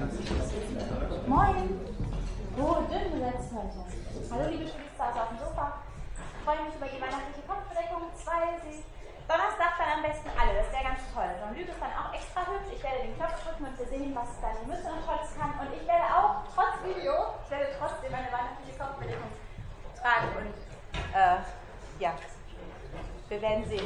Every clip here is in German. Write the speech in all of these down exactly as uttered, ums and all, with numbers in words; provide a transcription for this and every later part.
Moin! Oh, dünn besetzt heute. Hallo liebe Studis zu Hause auf dem Sofa. Ich freue mich über die weihnachtliche Kopfbedeckung. Zwei, sie. Donnerstag dann am besten alle, das wäre ganz toll. Jean-Luc ist dann auch extra hübsch. Ich werde den Knopf drücken und wir sehen, was dann die Mütze und Tolles kann. Und ich werde auch, trotz Video, ich werde trotzdem eine weihnachtliche Kopfbedeckung tragen. Und äh, ja, wir werden sehen.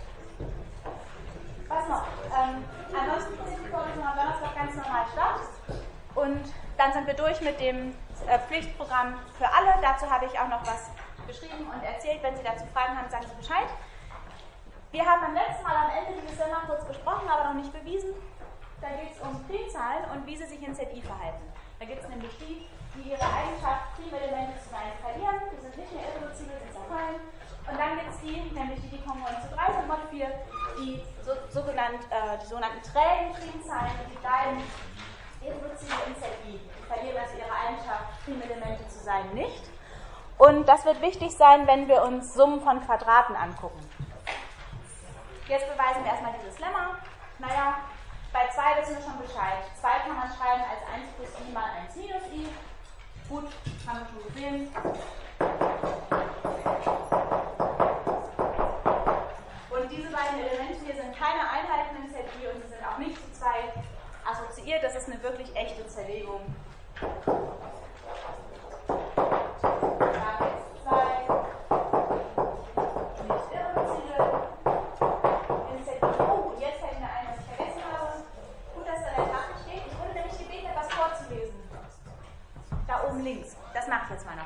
Was noch? Ähm, ansonsten findet die Vorlesung am Donnerstag ganz normal statt. Und dann sind wir durch mit dem äh, Pflichtprogramm für alle. Dazu habe ich auch noch was geschrieben und erzählt. Wenn Sie dazu Fragen haben, sagen Sie Bescheid. Wir haben beim letzten Mal am Ende dieses Semester kurz besprochen, aber noch nicht bewiesen. Da geht es um Primzahlen und wie sie sich in Z I verhalten. Da gibt es nämlich die, die ihre Eigenschaft, Primelemente zu sein, verlieren. Die sind nicht mehr irreduzibel, sind zerfallen. Und dann gibt es die, nämlich die, die kongruent zu drei sind, Mod vier, die, so, sogenannt, äh, die sogenannten trägen Primzahlen, die bleiben irreduzibel in Z I. Die verlieren also ihre Eigenschaft, Primelemente zu sein, nicht. Und das wird wichtig sein, wenn wir uns Summen von Quadraten angucken. Jetzt beweisen wir erstmal dieses Lemma. Naja, bei zwei wissen wir schon Bescheid. zwei kann man schreiben als eins plus i mal eins minus i. Gut, haben wir schon gesehen. Und diese beiden Elemente hier sind keine Einheiten im Z I und sie sind auch nicht zu zwei assoziiert. Das ist eine wirklich echte Zerlegung. Links. Das mache ich jetzt mal noch.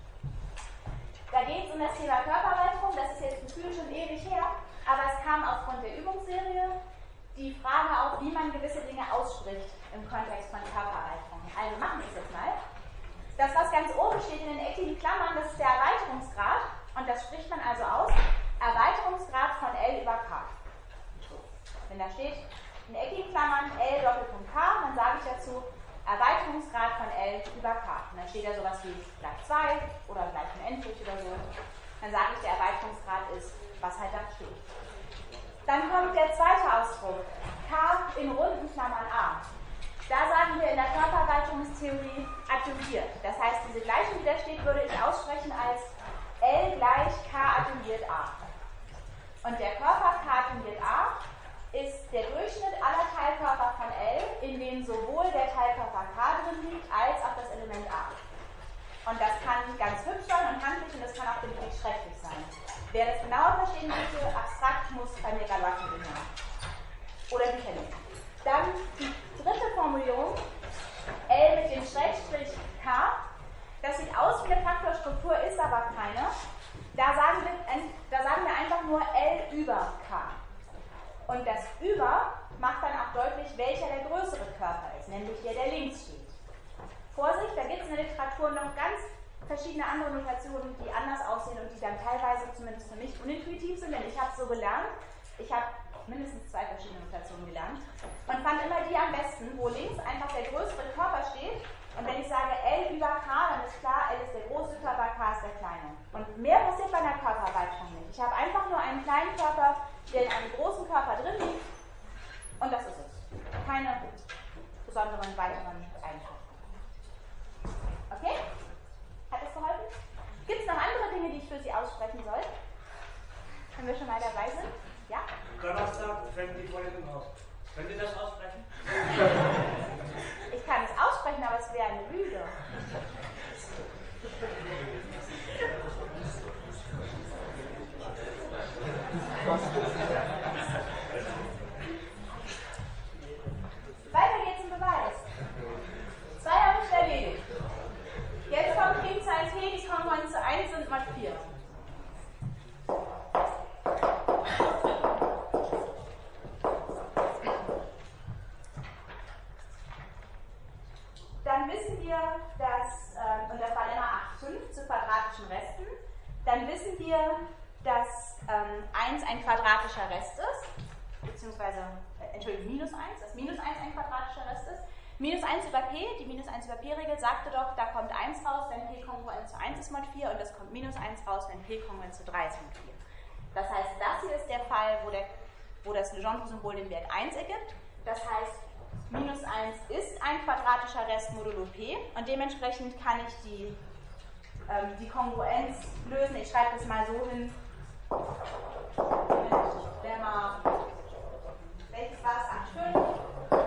Da geht es um das Thema Körpererweiterung. Das ist jetzt gefühlt schon ewig her, aber es kam aufgrund der Übungsserie die Frage auf, wie man gewisse Dinge ausspricht im Kontext von Körpererweiterung. Also machen wir es jetzt mal. Das, was ganz oben steht in den eckigen Klammern, das ist der Erweiterungsgrad und das spricht man also aus. Erweiterungsgrad von L über K. Wenn da steht in eckigen Klammern L Doppelpunkt K, dann sage ich dazu Erweiterungsgrad von L über K. Und dann steht da sowas wie gleich zwei oder gleich unendlich oder so. Dann sage ich, der Erweiterungsgrad ist, was halt da steht. Dann kommt der zweite Ausdruck, K in runden Klammern A. Da sagen wir in der Körpererweiterungstheorie adjungiert. Das heißt, diese Gleichung, die da steht, würde ich aussprechen als L gleich K adjungiert A. Und der Körper K adjungiert A ist der Durchschnitt aller Teilkörper von L, in denen sowohl der Teilkörper K drin liegt, als auch das Element A. Und das kann ganz hübsch sein und handlich und das kann auch wirklich schrecklich sein. Wer das genauer verstehen möchte, abstrakt muss bei mir Galotti gehören. Oder Bücher lesen. Dann die dritte Formulierung, L mit dem Schrägstrich K. Das sieht aus wie eine Faktorstruktur, ist aber keine. Da sagen wir, da sagen wir einfach nur L über K. Und das Über macht dann auch deutlich, welcher der größere Körper ist, nämlich der, der links steht. Vorsicht, da gibt es in der Literatur noch ganz verschiedene andere Notationen, die anders aussehen und die dann teilweise, zumindest für mich, unintuitiv sind, denn ich habe es so gelernt. Ich habe mindestens zwei verschiedene Notationen gelernt und fand immer die am besten, wo links einfach der größere Körper steht. Und wenn ich sage L über K, dann ist klar, L ist der große Körper, K ist der kleine. Und mehr passiert bei einer Körpererweiterung nicht. Ich habe einfach nur einen kleinen Körper, der in einem großen Körper drin liegt. Und das ist es. Keine besonderen weiteren Eigenschaften. Okay? Hat das geholfen? Gibt es noch andere Dinge, die ich für Sie aussprechen soll? Wenn wir schon mal dabei sind? Ja? Donnerstag fällt die Vorlesung aus. Können Sie das aussprechen? Ich kann es aussprechen, aber es wäre eine Lüge. Weiter geht's im Beweis. Zwei habe ich erledigt. Jetzt kommt Primzahl T, die kongruent zu eins sind Mod vier. Dann wissen wir, dass, äh, und das war immer acht Komma fünf zu quadratischen Resten, dann wissen wir, dass ähm, eins ein quadratischer Rest ist, beziehungsweise, äh, Entschuldigung, minus eins, dass minus eins ein quadratischer Rest ist. Minus eins über P, die minus eins über P-Regel sagte doch, da kommt eins raus, wenn P kongruent zu eins ist Mod vier und es kommt minus eins raus, wenn P kongruent zu drei ist Mod vier. Das heißt, das hier ist der Fall, wo, der, wo das Legendre-Symbol den Wert eins ergibt. Das heißt, minus eins ist ein quadratischer Rest modulo P und dementsprechend kann ich die, ähm, die Kongruenz lösen. Ich schreibe das mal so hin. Mit Lemma, welches war es? acht Komma fünf.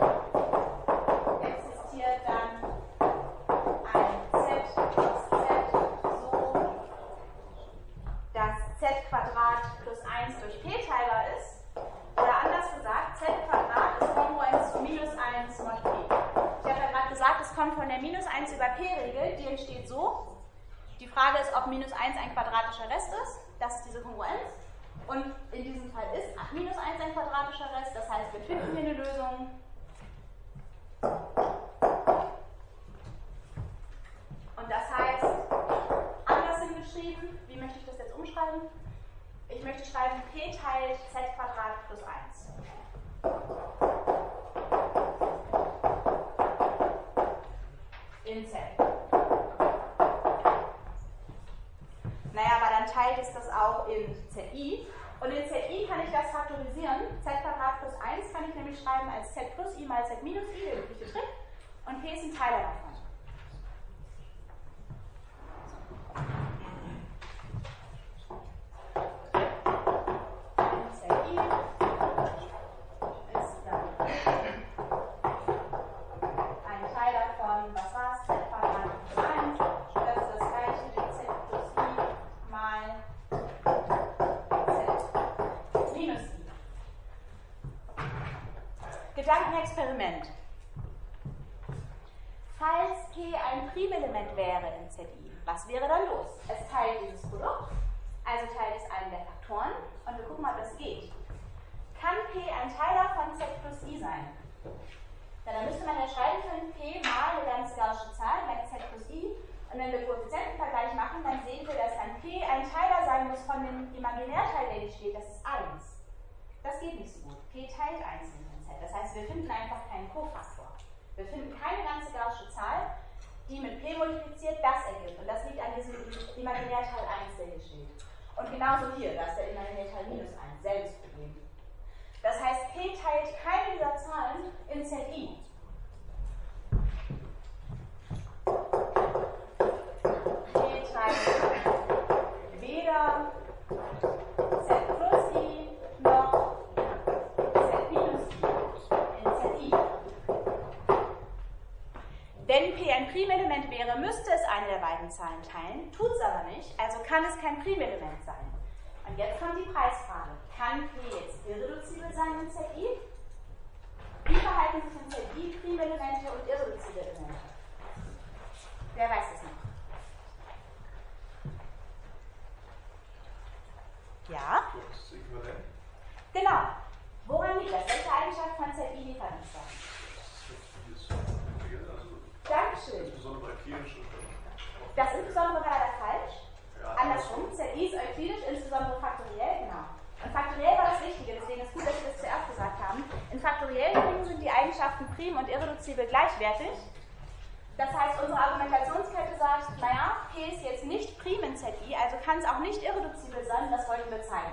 Existiert dann ein Z plus Z so, dass Z Quadrat plus eins durch P teilbar ist. Oder anders gesagt, Z Quadrat ist kongruent zu minus eins mod P. Ich habe ja gerade gesagt, es kommt von der minus eins über P-Regel, die entsteht so. Die Frage ist, ob minus eins ein quadratischer Rest ist. Das ist diese Kongruenz. Und in diesem Fall ist minus eins ein quadratischer Rest. Das heißt, wir finden hier eine Lösung. Und das heißt, anders hingeschrieben, wie möchte ich das jetzt umschreiben? Ich möchte schreiben, P teilt Z Quadrat plus eins. In Z. Naja, aber dann teilt es das auch in Z I. Und in Z I kann ich das faktorisieren. Z Quadrat plus eins kann ich nämlich schreiben als Z plus I mal Z minus I, der übliche Trick. Und P ist ein Teiler davon. In Z I ist dann ein Teiler von, was war es, Z Quadrat plus eins. Das ist das gleiche wie Z plus I mal Z minus I. Gedankenexperiment. Falls P ein Primelement wäre in Z I, was wäre dann los? Es teilt dieses Produkt, also teilt es einen der Faktoren und wir gucken mal, ob das geht. Kann P ein Teiler von Z plus I sein? Ja, dann müsste man ja schreiben können, P mal eine ganz gaußsche Zahl gleich Z plus I. Und wenn wir Koeffizientenvergleich machen, dann sehen wir, dass dann P ein Teiler sein muss von dem Imaginärteil, der hier steht, das ist eins. Das geht nicht so gut. P teilt eins in Z. Das heißt, wir finden einfach keinen Kofaktor. Wir finden keine ganze gaußsche Zahl, die mit P multipliziert das ergibt. Und das liegt an diesem Imaginärteil eins, der hier steht. Und genauso hier, da ist der Imaginärteil minus eins, selbes Problem. Das heißt, P teilt keine dieser Zahlen in Z I. P teilt weder Z plus I noch Z minus I in Z I. Wenn P ein Primelement wäre, müsste es eine der beiden Zahlen teilen, tut es aber nicht, also kann es kein Primelement sein. Und jetzt kommt die Preisfrage. Kann P jetzt irreduzibel sein in Z I? Wie verhalten sich in Z I Primelemente und irreduzible Elemente? Wer weiß es noch? Ja? Das ist äquivalent. Genau. Woran liegt das? Welche Eigenschaft von Z I liefert uns das? Dankeschön. Insbesondere bei Kirchen. Das ist insbesondere leider falsch. Ja, Andersrum, Z I ist euklidisch, insbesondere faktoriell, genau. Und faktoriell war das Wichtige, deswegen ist gut, dass wir das zuerst gesagt haben. In faktoriellen Dingen sind die Eigenschaften prim und irreduzibel gleichwertig. Das heißt, unsere Argumentationskette sagt, naja, P ist jetzt nicht prim in Z I, also kann es auch nicht irreduzibel sein, das wollten wir zeigen.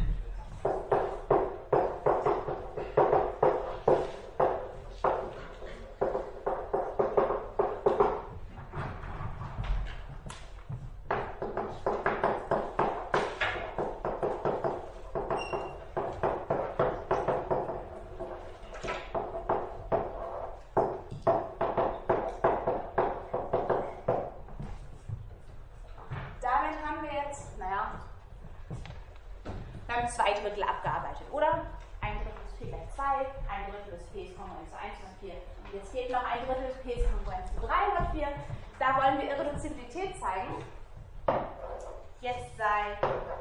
Zwei Drittel abgearbeitet, oder? Ein Drittel ist P gleich zwei, ein Drittel ist P ist kongruent zu eins mod vier. Und jetzt fehlt noch ein Drittel, P ist kongruent zu drei mod vier. Da wollen wir Irreduzibilität zeigen. Jetzt sei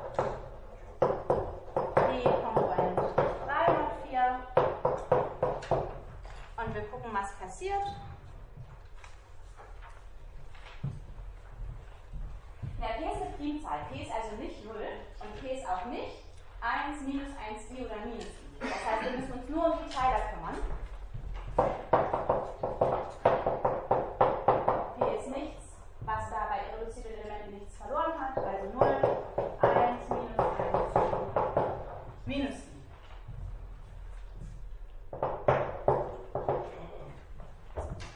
P kongruent zu drei mod vier. Und wir gucken, was passiert. Ja, P ist eine Primzahl. P ist also nicht null und P ist auch nicht eins, minus eins i oder minus i. Das heißt, wir müssen uns nur um die Teiler kümmern. P ist nichts, was da bei irreduziblen Elementen nichts verloren hat, also null, eins, minus eins, minus i.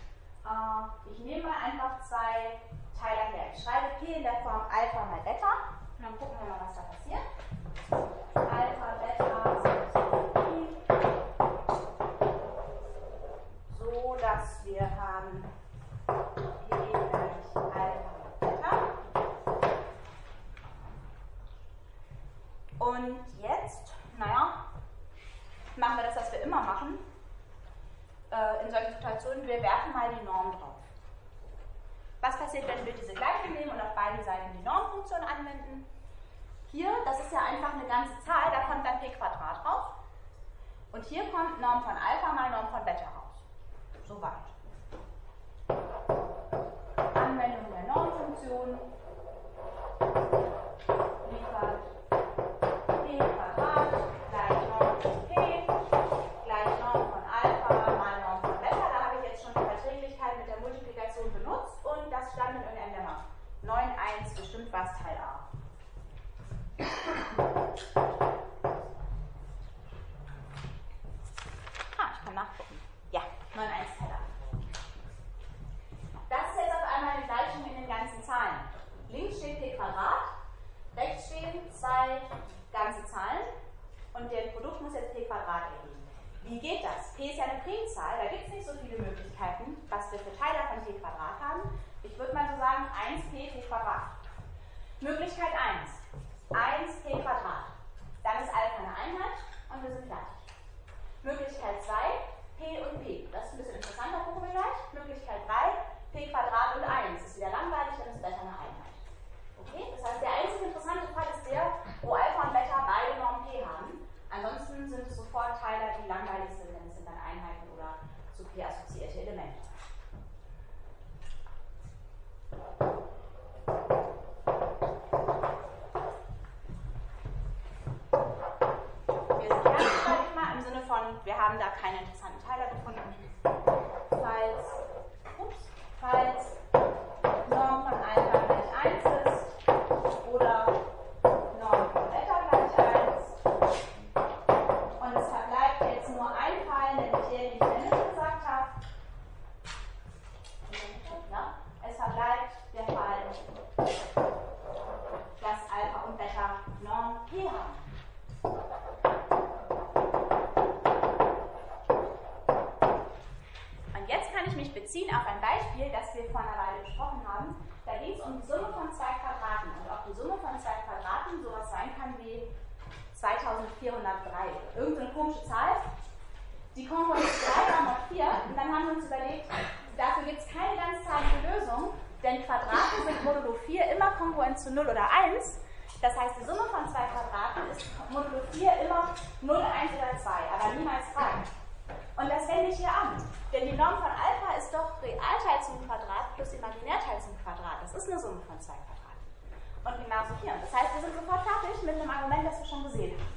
P in der Form Alpha mal Beta. Und dann gucken wir mal, was da passiert. Alpha, Beta, Pi. So, dass wir haben P gleich Alpha mal Beta. Und jetzt, naja, machen wir das, was wir immer machen. Äh, in solchen Situationen, wir werfen mal die Norm drauf. Was passiert, wenn wir diese Gleichung nehmen und auf beiden Seiten die Normfunktion anwenden? Hier, das ist ja einfach eine ganze Zahl, da kommt dann p Quadrat raus. Und hier kommt Norm von Alpha mal Norm von Beta raus. Soweit. Anwendung der Normfunktion liefert p Quadrat gleich Norm von p gleich Norm von Alpha mal Norm von Beta. Da habe ich jetzt schon die Verträglichkeit mit der Multiplikation benutzt und das stand in irgendeinem Lemma. neun eins bestimmt was Teil A. Ah, ich kann nachgucken. Ja, neun eins Teil A. Das ist jetzt auf einmal eine Gleichung in den ganzen Zahlen. Links steht p Quadrat, rechts stehen zwei ganze Zahlen und der Produkt muss jetzt p Quadrat ergeben. Wie geht das? P ist ja eine Primzahl, da gibt es nicht so viele Möglichkeiten, was wir für Teiler von p Quadrat haben. Ich würde mal so sagen eins p p Quadrat. Möglichkeit eins. eins p Quadrat. Dann ist Alpha eine Einheit und wir sind fertig. Möglichkeit zwei, p und p. Das ist ein bisschen interessanter, gucken wir gleich. Möglichkeit drei, p Quadrat und eins. Ist wieder langweilig, dann ist Beta eine Einheit. Okay? Das heißt, der einzige interessante Fall ist der, wo Alpha und Beta beide Norm p haben. Ansonsten sind es sofort Teiler, die langweilig sind, denn es sind dann Einheiten oder zu p assoziierte Elemente. Wir haben da keine interessanten Teiler gefunden. Falls, ups, falls Norm von Alpha gleich eins ist oder Norm von Beta gleich eins und es verbleibt jetzt nur ein Fall, nämlich der, den ich in der Mitte gesagt habe. Ja, es verbleibt der Fall, dass Alpha und Beta Norm P haben. Jetzt kann ich mich beziehen auf ein Beispiel, das wir vor einer Weile besprochen haben. Da ging es um die Summe von zwei Quadraten. Und ob die Summe von zwei Quadraten sowas sein kann wie zweitausendvierhundertdrei. Irgendeine komische Zahl. Die Kongruenz drei war noch vier. Und dann haben wir uns überlegt, dafür gibt es keine ganzzahlige Lösung, denn Quadrate sind modulo vier immer kongruent zu null oder eins. Das heißt, die Summe von zwei Quadraten ist modulo vier immer null, eins oder zwei, aber niemals drei. Und das wende ich hier an. Denn die Norm von Alpha ist doch Realteil zum Quadrat plus Imaginärteil zum Quadrat. Das ist eine Summe von zwei Quadraten. Und genauso hier. Das heißt, wir sind sofort fertig mit einem Argument, das wir schon gesehen haben.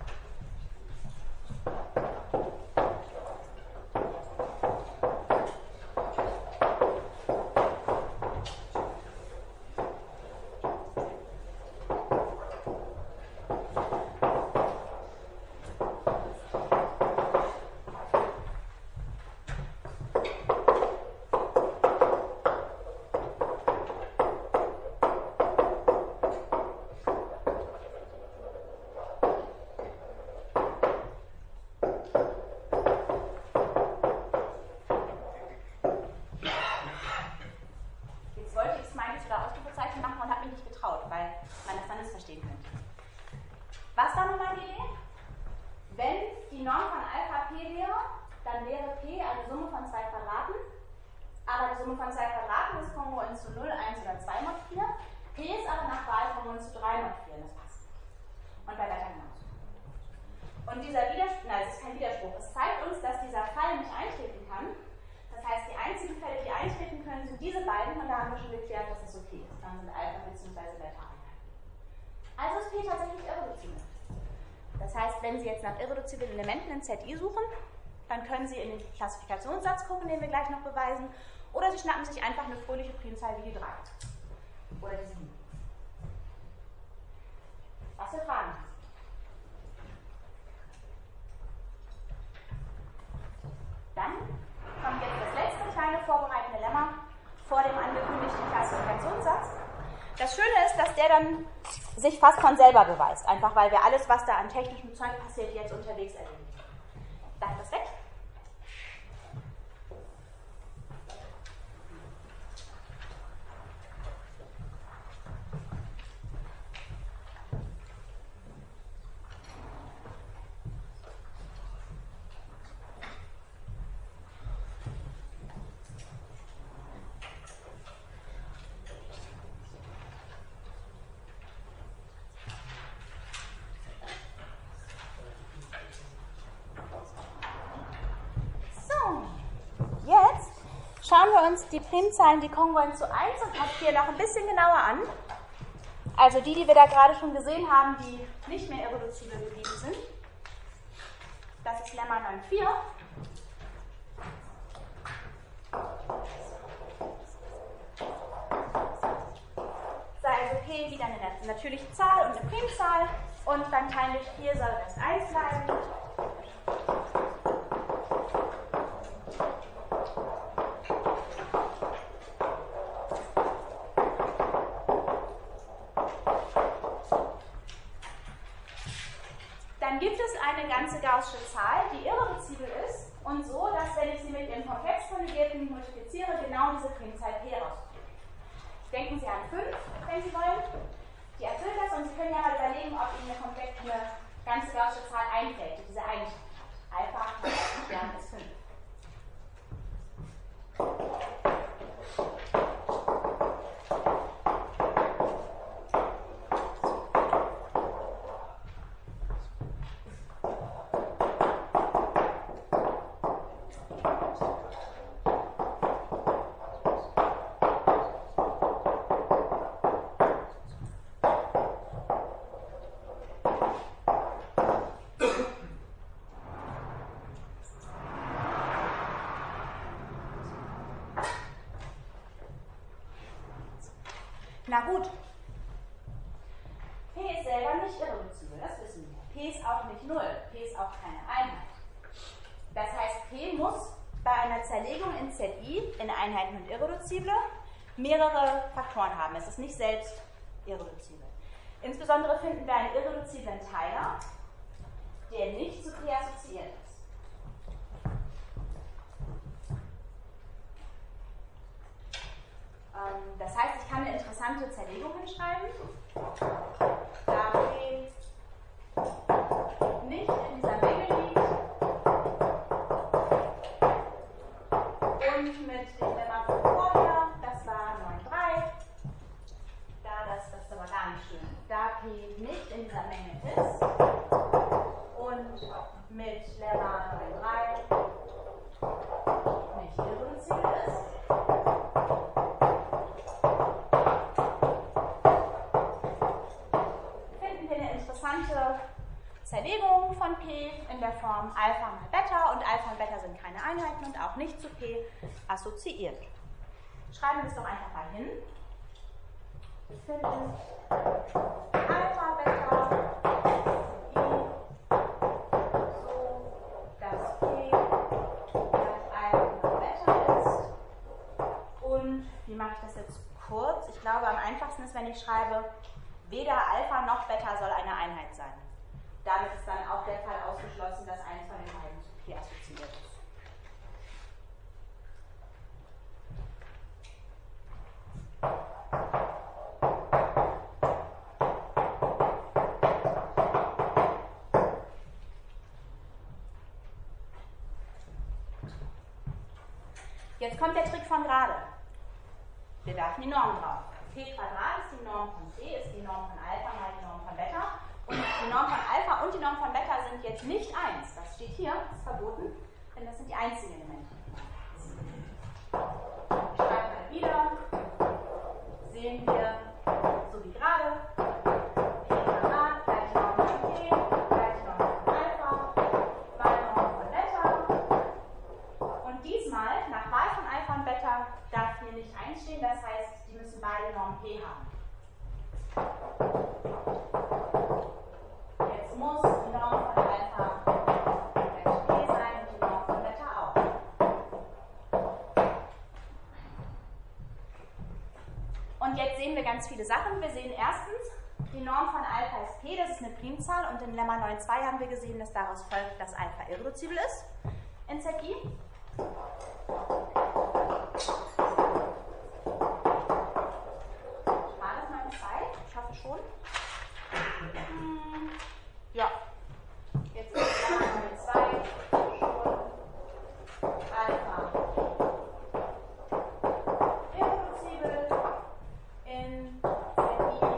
Wenn Sie jetzt nach irreduziblen Elementen in Z I suchen, dann können Sie in den Klassifikationssatz gucken, den wir gleich noch beweisen, oder Sie schnappen sich einfach eine fröhliche Primzahl wie die drei oder die sieben. Was für Fragen? Dann kommt jetzt das letzte kleine vorbereitende Lemma vor dem angekündigten Klassifikationssatz. Das Schöne ist, dass der dann sich fast von selber beweist, einfach weil wir alles, was da an technischem Zeug passiert, jetzt unterwegs erleben. Darf das weg? Schauen wir uns die Primzahlen, die kongruent zu eins und F vier noch ein bisschen genauer an. Also die, die wir da gerade schon gesehen haben, die nicht mehr irreduzibel geblieben sind. Das ist Lemma neun vier. Sei also P wieder eine natürliche Zahl und eine Primzahl. Und beim Teilen durch vier soll das eins bleiben. Gaußsche Zahl, die irreduzibel ist und so, dass wenn ich sie mit dem komplex konjugierten multipliziere, genau diese Primzahl P rauskriege. Denken Sie an fünf, wenn Sie wollen. Die erfüllt das und Sie können ja mal überlegen, ob Ihnen eine komplex eine ganze Gaußsche Zahl einfällt, die diese Eigenschaften hat. Alpha mal Stern ist fünf. Na gut, P ist selber nicht irreduzibel, das wissen wir. P ist auch nicht null, P ist auch keine Einheit. Das heißt, P muss bei einer Zerlegung in Z I in Einheiten und Irreduzible mehrere Faktoren haben. Es ist nicht selbst irreduzibel. Insbesondere finden wir einen irreduziblen Teiler, der nicht zu P assoziiert ist. Das heißt, ich kann eine interessante Zerlegung hinschreiben, da P nicht in dieser Menge liegt und mit dem Lemma von vorher, das war neun drei, da das, das ist aber gar nicht schön, da P nicht in dieser Menge ist und mit Lemma neun drei nicht irreduzibel ist, Zerlegung von P in der Form Alpha mal Beta und Alpha und Beta sind keine Einheiten und auch nicht zu P assoziiert. Schreiben wir es doch einfach mal hin. Wir finden Alpha Beta I so, dass P gleich Alpha mal Beta ist. Und wie mache ich das jetzt kurz? Ich glaube, am einfachsten ist, wenn ich schreibe, weder Alpha noch Beta soll eine Einheit sein. Damit ist dann auch der Fall ausgeschlossen, dass eins von den beiden zu P assoziiert ist. Jetzt kommt der Trick von gerade. Wir werfen die Norm drauf. P Quadrat ist die Norm von P, ist die Norm von Alpha mal die Norm von Beta. Und die Norm von Alpha und die Norm von Beta sind jetzt nicht eins. Das steht hier, das ist verboten, denn das sind die einzigen Elemente. Ich schreibe mal wieder. Sehen wir, so wie gerade, P Quadrat gleich Norm von P, gleich Norm von Alpha, mal Norm von Beta. Und diesmal, nach Wahl von Alpha und Beta, darf hier nicht eins stehen, das heißt, die müssen beide Norm P haben. Jetzt muss die Norm von Alpha gleich P sein und die Norm von Beta auch. Und jetzt sehen wir ganz viele Sachen. Wir sehen erstens, die Norm von Alpha ist P, das ist eine Primzahl, und in Lemma neun Punkt zwei haben wir gesehen, dass daraus folgt, dass Alpha irreduzibel ist in Z I. War das meine Zeit? Ich hoffe schon. Hm, ja. Jetzt ist Lemma neun Punkt zwei schon Alpha irreduzibel in Z I.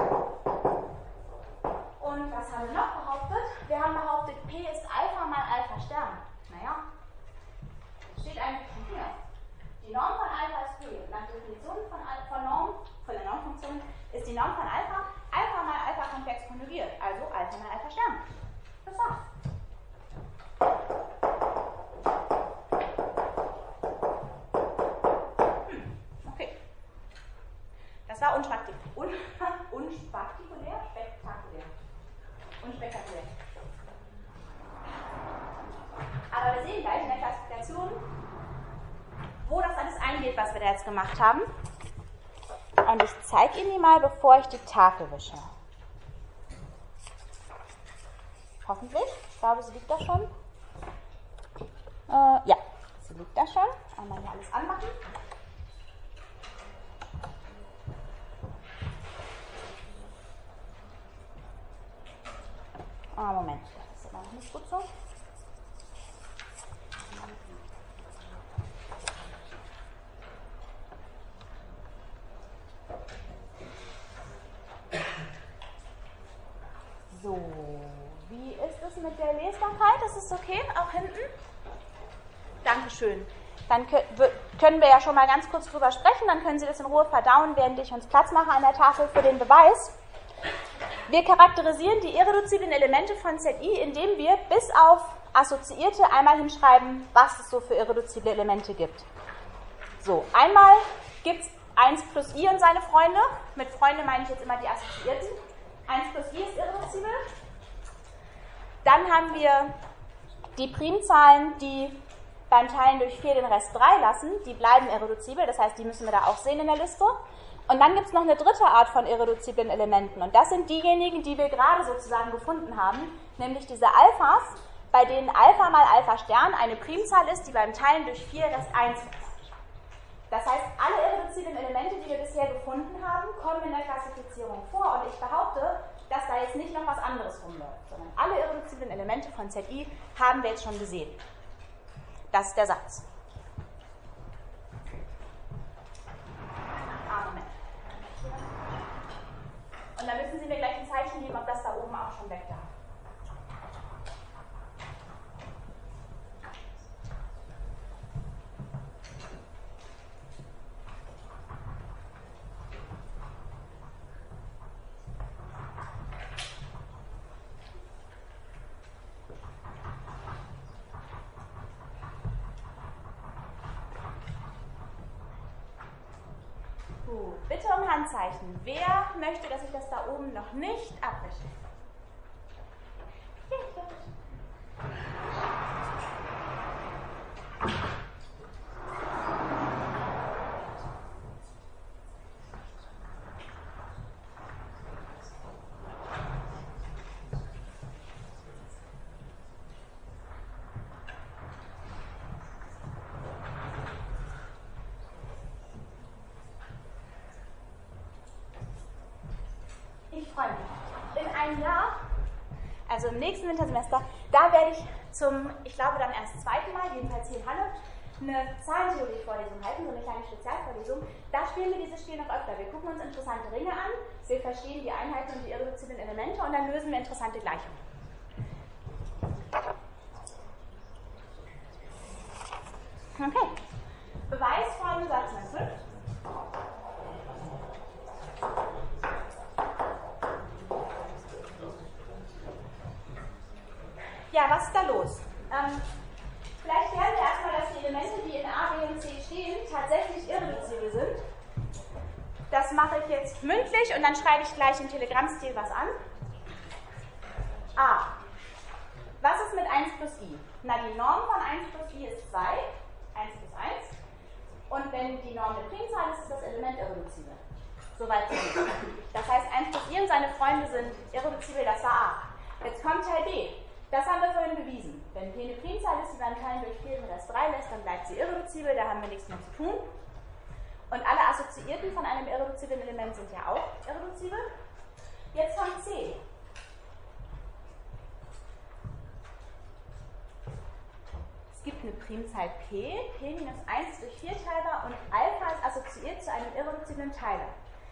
Und was haben wir noch behauptet? Wir haben behauptet, P ist Alpha mal Alpha Stern. Naja, steht eigentlich schon hier. Die Norm von Alpha ist P. Nach Definition von, von, Norm, von der Normfunktion ist die Norm von Alpha Alpha mal Alpha komplex konjugiert, also Alpha mal Alpha Stern. Das war's. Hm, okay. Das war unspektakulär. Un unspektakulär? Spektakulär. Unspektakulär. Aber wir sehen gleich in der Klassifikation, wo das alles eingeht, was wir da jetzt gemacht haben. Und ich zeige Ihnen die mal, bevor ich die Tafel wische. Hoffentlich. Ich glaube, sie liegt da schon. Äh, ja, sie liegt da schon. Einmal hier alles anmachen. Ah, Moment. Das ist immer noch nicht gut so. So, wie ist es mit der Lesbarkeit? Ist es okay, auch hinten? Dankeschön. Dann können wir ja schon mal ganz kurz drüber sprechen, dann können Sie das in Ruhe verdauen, während ich uns Platz mache an der Tafel für den Beweis. Wir charakterisieren die irreduziblen Elemente von Z I, indem wir bis auf Assoziierte einmal hinschreiben, was es so für irreduzible Elemente gibt. So, einmal gibt es eins plus I und seine Freunde. Mit Freunde meine ich jetzt immer die Assoziierten. eins plus I ist irreduzibel. Dann haben wir die Primzahlen, die beim Teilen durch vier den Rest drei lassen. Die bleiben irreduzibel, das heißt, die müssen wir da auch sehen in der Liste. Und dann gibt es noch eine dritte Art von irreduziblen Elementen. Und das sind diejenigen, die wir gerade sozusagen gefunden haben, nämlich diese Alphas, bei denen Alpha mal Alpha Stern eine Primzahl ist, die beim Teilen durch vier Rest eins ist. Das heißt, alle irreduziblen Elemente, die wir bisher gefunden haben, kommen in der Klassifizierung vor. Und ich behaupte, dass da jetzt nicht noch was anderes rumläuft, sondern alle irreduziblen Elemente von Z I haben wir jetzt schon gesehen. Das ist der Satz. Ah, Moment. Und dann müssen Sie mir gleich ein Zeichen geben, ob das da oben auch schon weg darf. Bitte um Handzeichen. Wer möchte, dass ich das da oben noch nicht abwische? Ich freue mich. In einem Jahr, also im nächsten Wintersemester, da werde ich zum, ich glaube dann erst zweiten Mal, jedenfalls hier in Halle, eine Zahlentheorie-Vorlesung halten, so eine kleine Spezialvorlesung. Da spielen wir dieses Spiel noch öfter. Wir gucken uns interessante Ringe an, wir verstehen die Einheiten und die irreduziblen Elemente und dann lösen wir interessante Gleichungen. Okay. Beweis von Satz Nummer fünf. Ja, was ist da los? Ähm, vielleicht lernen wir erstmal, dass die Elemente, die in A, B und C stehen, tatsächlich irreduzibel sind. Das mache ich jetzt mündlich und dann schreibe ich gleich im Telegrammstil was an. A. Was ist mit eins plus I? Na, die Norm von eins plus I ist zwei. eins plus eins. Und wenn die Norm eine Primzahl ist, ist das Element irreduzibel. Soweit so gut. Das heißt, eins plus i und seine Freunde sind irreduzibel, das war A. Jetzt kommt Teil B. Das haben wir vorhin bewiesen. Wenn P eine Primzahl ist, die beim Teilen durch vier den Rest drei lässt, dann bleibt sie irreduzibel, da haben wir nichts mehr zu tun. Und alle Assoziierten von einem irreduziblen Element sind ja auch irreduzibel. Jetzt kommt C. Es gibt eine Primzahl P, P minus eins ist durch vier teilbar und Alpha ist assoziiert zu einem irreduziblen Teiler.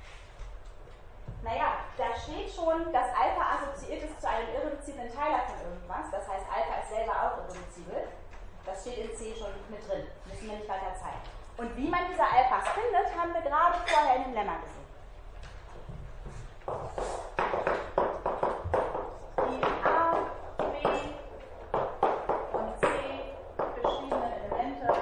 Naja, da steht schon, dass Alpha assoziiert ist zu einem irreduziblen Teiler von irgendwas. Das heißt, Alpha ist selber auch irreduzibel. Das steht in C schon mit drin. Müssen wir nicht weiter zeigen. Und wie man diese Alphas findet, haben wir gerade vorher in dem Lemma gesehen. Die A, B und C beschriebenen Elemente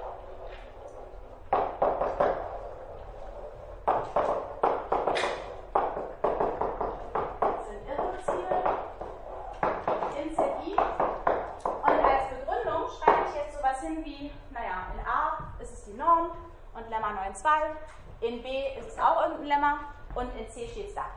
sind irreduzibel in Z I. Und als Begründung schreibe ich jetzt sowas hin wie, naja, in A ist es die Norm und Lemma neun Punkt zwei, in B ist es auch irgendein Lemma und in C steht es da.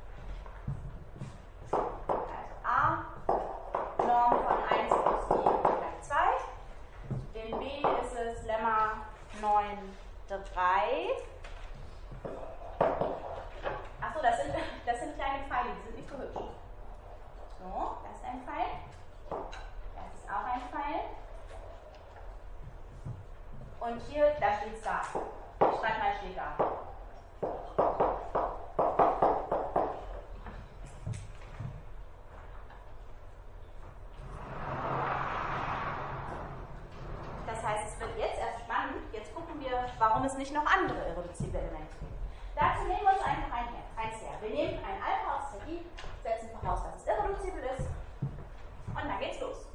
Also A, Norm von eins plus i gleich zwei, in B ist es Lemma neun Punkt drei. Achso, das sind, das sind kleine Pfeile, die sind nicht so hübsch. So, das ist ein Pfeil. Das ist auch ein Pfeil. Und hier, da steht es da. Ich schreibe mal, steht da. Das heißt, es wird jetzt erst spannend. Jetzt gucken wir, warum es nicht noch andere irreduzible Elemente gibt. Dazu nehmen wir uns einfach ein, eins her. Wir nehmen ein Alpha aus Z I, setzen voraus, dass es irreduzibel ist. Und dann geht's los.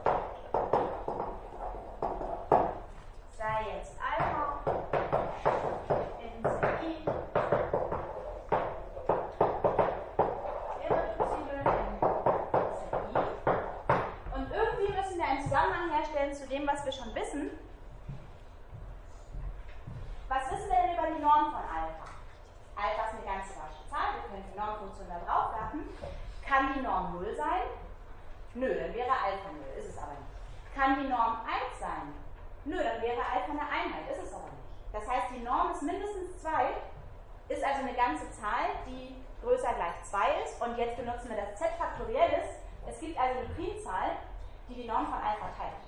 Sei jetzt Alpha in Z I irreduzibel in Z I. Und irgendwie müssen wir einen Zusammenhang herstellen zu dem, was wir schon wissen. Was wissen wir denn über die Norm von Alpha? Alpha ist eine ganz rasche Zahl, wir können die Normfunktion da drauf werfen. Kann die Norm null sein? Nö, dann wäre Alpha null, ist es aber nicht. Kann die Norm eins sein? Nö, dann wäre Alpha eine Einheit, ist es aber nicht. Das heißt, die Norm ist mindestens zwei, ist also eine ganze Zahl, die größer gleich zwei ist. Und jetzt benutzen wir das Z faktorielles. Es gibt also eine Primzahl, die die Norm von Alpha teilt.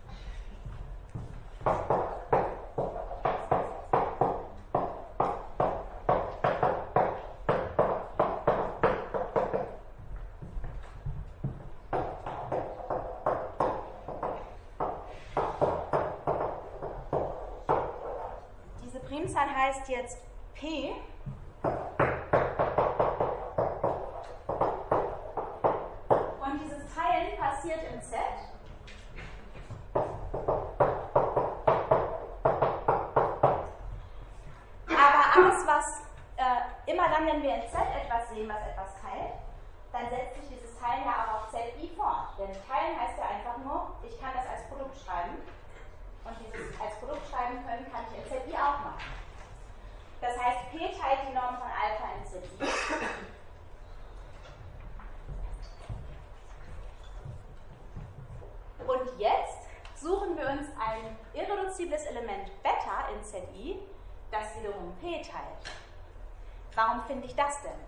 Primzahl heißt jetzt P. Und dieses Teilen passiert im Z. Aber alles, was äh, immer dann, wenn wir in Z etwas sehen, was etwas teilt, dann setzt sich dieses Teilen ja auch auf Z I fort. Denn Teilen heißt ja einfach nur, ich kann das als Produkt schreiben. Und dieses als Produkt schreiben können, kann ich in Z I auch machen. Das heißt, P teilt die Norm von Alpha in Z I. Und jetzt suchen wir uns ein irreduzibles Element Beta in Z I, das wiederum P teilt. Warum finde ich das denn?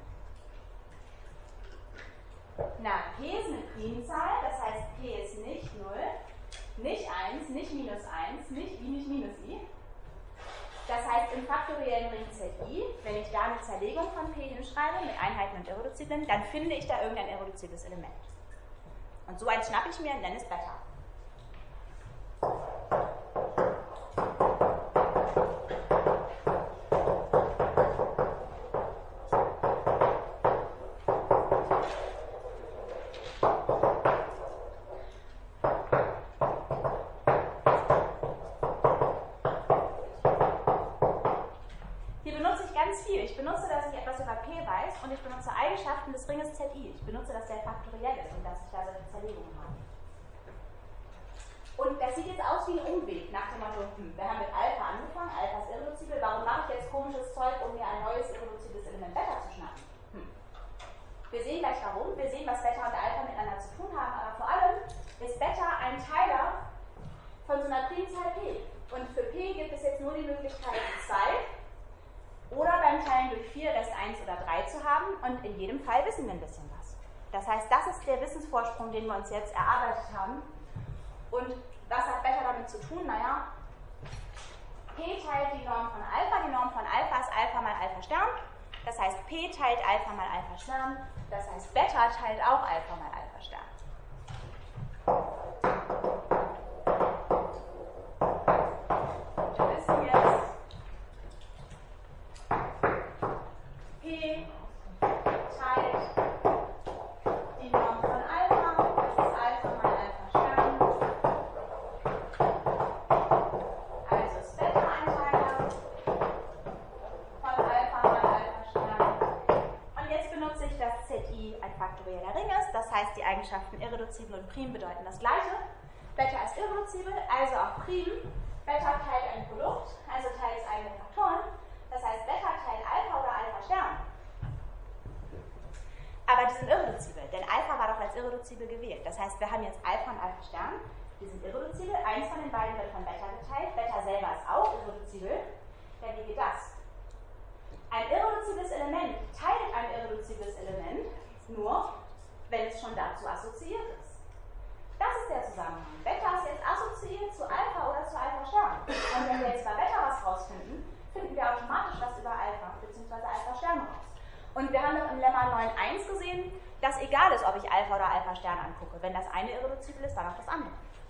Na, P ist eine Primzahl, das heißt, P ist nicht null. Nicht eins, nicht minus eins, nicht i, nicht minus i. Das heißt, im faktoriellen Ring Z I, wenn ich da eine Zerlegung von P hinschreibe, mit Einheiten und Irreduziblen, dann finde ich da irgendein irreduzibles Element. Und so eins schnappe ich mir und nenne es Beta. Ich benutze, dass ich etwas über P weiß und ich benutze Eigenschaften des Ringes Z I. Ich benutze, dass der faktoriell ist und dass ich da solche Zerlegungen habe. Und das sieht jetzt aus wie ein Umweg nach dem Motto, hm, wir haben mit Alpha angefangen, Alpha ist irreduzibel, warum mache ich jetzt komisches Zeug, um mir ein neues irreduzibles Wir sehen gleich warum, wir sehen, was Beta und Alpha miteinander zu tun haben, aber vor allem ist Beta ein Teiler von so einer Primzahl P. Und für P gibt es jetzt nur die Möglichkeit zwei oder beim Teilen durch vier Rest eins oder drei zu haben und in jedem Fall wissen wir ein bisschen was. Das heißt, das ist der Wissensvorsprung, den wir uns jetzt erarbeitet haben. Und was hat Beta damit zu tun? Naja, P teilt die Norm von Alpha, die Norm von Alpha ist Alpha mal Alpha Stern. Das heißt, P teilt Alpha mal Alpha Stern. Das heißt, Beta teilt auch Alpha mal Alpha Stern. Wir wissen jetzt, P teilt die Norm von Alpha. Das ist Alpha mal Alpha Stern. Also ist Beta ein Teiler von Alpha mal Alpha Stern. Und jetzt benutze ich, dass Z I ein faktorieller Ring ist. Das heißt, die Eigenschaften irreduzibel und prim bedeuten das Gleiche. Beta ist irreduzibel, also auch prim. Beta teilt ein Produkt, also teilt es eigene Faktoren. Das heißt, Beta teilt Alpha oder Alpha Stern. Aber die sind irreduzibel, denn Alpha war doch als irreduzibel gewählt. Das heißt, wir haben jetzt Alpha und Alpha Stern. Die sind irreduzibel. Eins von den beiden wird von Beta geteilt. Beta selber ist auch irreduzibel. Ja, wie geht das? Ein irreduzibles Element teilt ein irreduzibles Element nur, wenn es schon dazu assoziiert ist. Das ist der Zusammenhang. Beta ist jetzt assoziiert zu Alpha oder zu Alpha Stern. Und wenn wir jetzt bei Beta was rausfinden, finden wir automatisch was über Alpha bzw. Alpha Stern raus. Und wir haben doch im Lemma neun Punkt eins gesehen, dass egal ist, ob ich Alpha oder Alpha Stern angucke. Wenn das eine irreduzibel ist, dann auch das andere.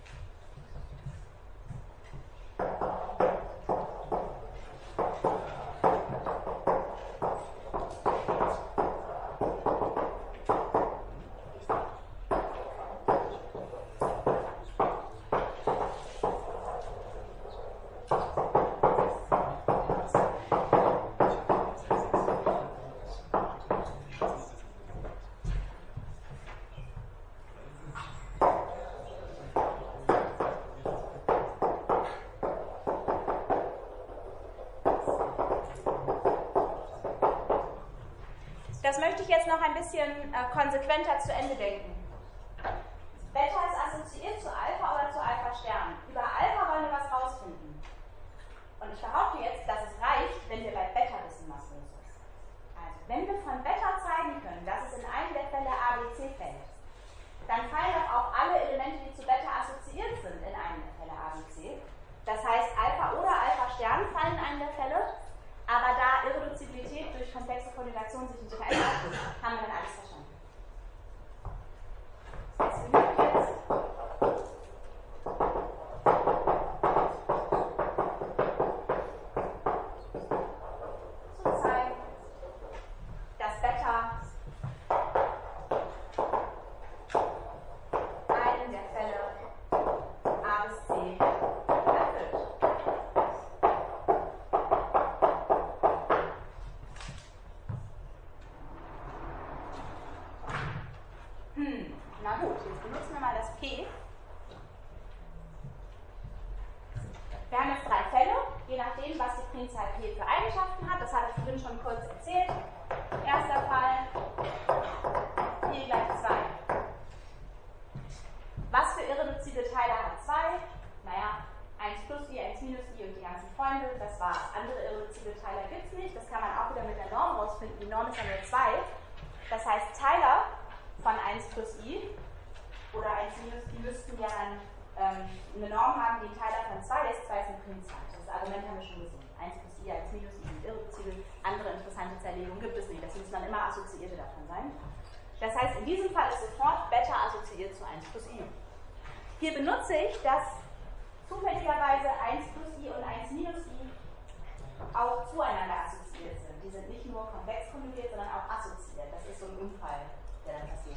Das möchte ich jetzt noch ein bisschen äh, konsequenter zu Ende denken. Beta ist assoziiert zu Alpha oder zu Alpha Stern. Über Alpha wollen wir was rausfinden. Und ich behaupte jetzt, dass es reicht, wenn wir bei Beta wissen, was los ist. Also, wenn wir von Beta zeigen können, dass es in einem der Fälle A B C fällt, dann fallen doch auch alle Elemente, die zu Beta assoziiert sind, in einem der Fälle A B C. Das heißt, Alpha oder Alpha Stern fallen in einem der Fälle. Aber da Irreduzibilität durch komplexe Konjugation sich nicht verändert, haben wir dann alles verstanden. Das heißt, wir müssen jetzt zu zeigen, dass Beta einen der Fälle A bis C erfüllt. Hm, na gut, jetzt benutzen wir mal das P. Wir haben jetzt drei Fälle, je nachdem, was die Primzahl P für Eigenschaften hat. Das hatte ich vorhin schon kurz erzählt. Erster Fall, P gleich zwei. Was für irreduzible Teile hat zwei? Naja, eins plus i, eins minus i und die ganzen Freunde, das war's. Andere irreduzible Teiler gibt es nicht. Das kann man auch wieder mit der Norm rausfinden. Die Norm ist ja nur zwei. Das heißt, Teiler von eins plus i oder eins minus i müssten ja dann ähm, eine Norm haben, die ein Teiler von zwei ist. zwei ist eine Primzahl. Das Argument haben wir schon gesehen. eins plus i, eins minus i sind irreduzibel. Andere interessante Zerlegungen gibt es nicht. Das müssen dann immer Assoziierte davon sein. Das heißt, in diesem Fall ist sofort Beta assoziiert zu eins plus i. Hier benutze ich, dass zufälligerweise eins plus i und eins minus i auch zueinander assoziiert sind. Die sind nicht nur konvex konjugiert, sondern auch assoziiert. Das ist so ein Unfall, der dann passiert.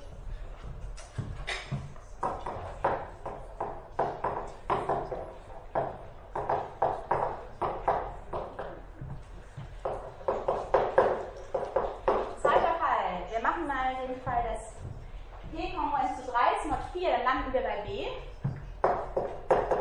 Zweiter Fall. Wir machen mal den Fall des P Kongruenz zu drei ist Mod vier, dann landen wir bei B.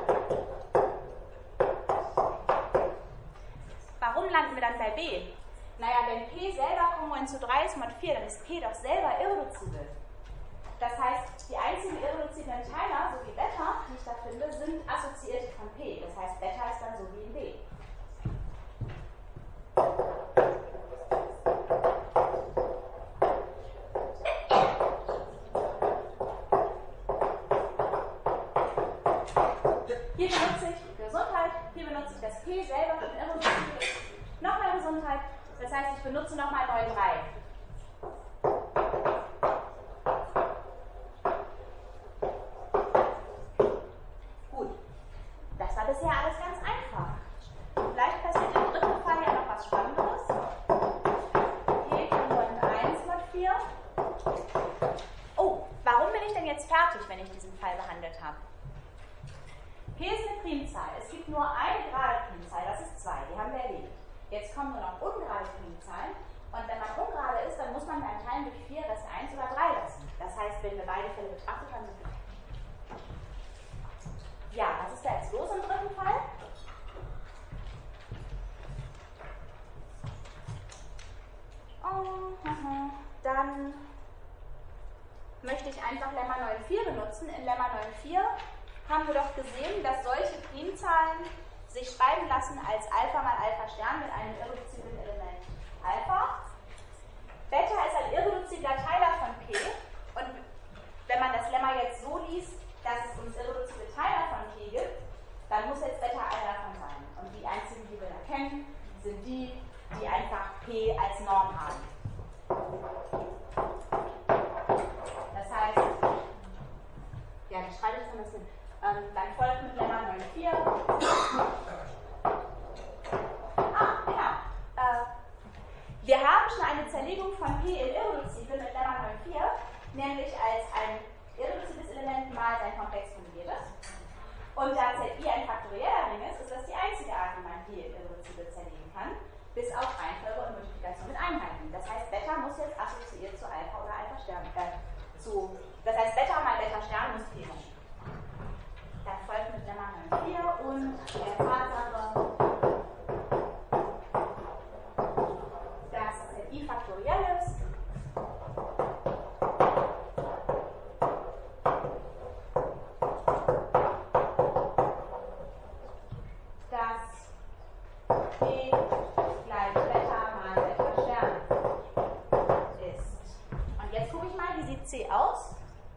Warum landen wir dann bei B? Naja, wenn P selber Kongruent zu drei ist mod vier, dann ist P doch selber irreduzibel. Das heißt, die einzigen irreduziblen Teiler, so wie Beta, die ich da finde, sind Assoziierte von P. Das heißt, Beta ist dann so wie in B. Hier benutze ich Gesundheit, hier benutze ich das P selber für irreduzibel ist. Nochmal Gesundheit, das heißt, ich benutze nochmal neun drei. Gut, das war bisher alles ganz einfach. Vielleicht passiert im dritten Fall ja noch was Spannendes. P Kongruent eins mod vier. Oh, warum bin ich denn jetzt fertig, wenn ich diesen Fall behandelt habe? P ist eine Primzahl. Es gibt nur eine gerade Primzahl, das ist zwei, die haben wir erledigt. Jetzt kommen nur noch ungerade Primzahlen. Und wenn man ungerade ist, dann muss man beim Teilen durch vier Rest eins oder drei lassen. Das heißt, wenn wir beide Fälle betrachtet haben, sind wir. Ja, was ist da jetzt los im dritten Fall? Oh, dann möchte ich einfach Lemma neun vier benutzen. In Lemma neun vier haben wir doch gesehen, dass solche Primzahlen sich schreiben lassen als Alpha mal Alpha Stern mit einem irreduziblen Element Alpha. Beta ist ein irreduzibler Teiler von P und wenn man das Lemma jetzt so liest, dass es uns irreduzible Teiler von P gibt, dann muss jetzt Beta einer davon sein. Und die einzigen, die wir da kennen, sind die, die einfach P als Norm haben. Das heißt, ja, wie schreibe ich das hin? Ähm, dann folgt mit Lemma neun vier. Ah, genau. Äh, wir haben schon eine Zerlegung von P in irreduzibel mit Lemma neun vier, nämlich als ein irreduzibles Element mal sein komplex konjugiertes. Und da Z I ein faktorieller Ring ist, ist das die einzige Art, wie man P in irreduzibel zerlegen kann, bis auf Reihenfolge und Multiplikation mit Einheiten. Das heißt, Beta muss jetzt assoziiert zu Alpha oder Alpha Stern. Äh, zu, das heißt, Beta mal Beta Stern muss P machen. Dann folgt mit Lemma neun vier und der Tatsache, dass Z I faktoriell ist. Dass P gleich Beta mal Beta Stern ist. Und jetzt gucke ich mal, wie sieht C aus?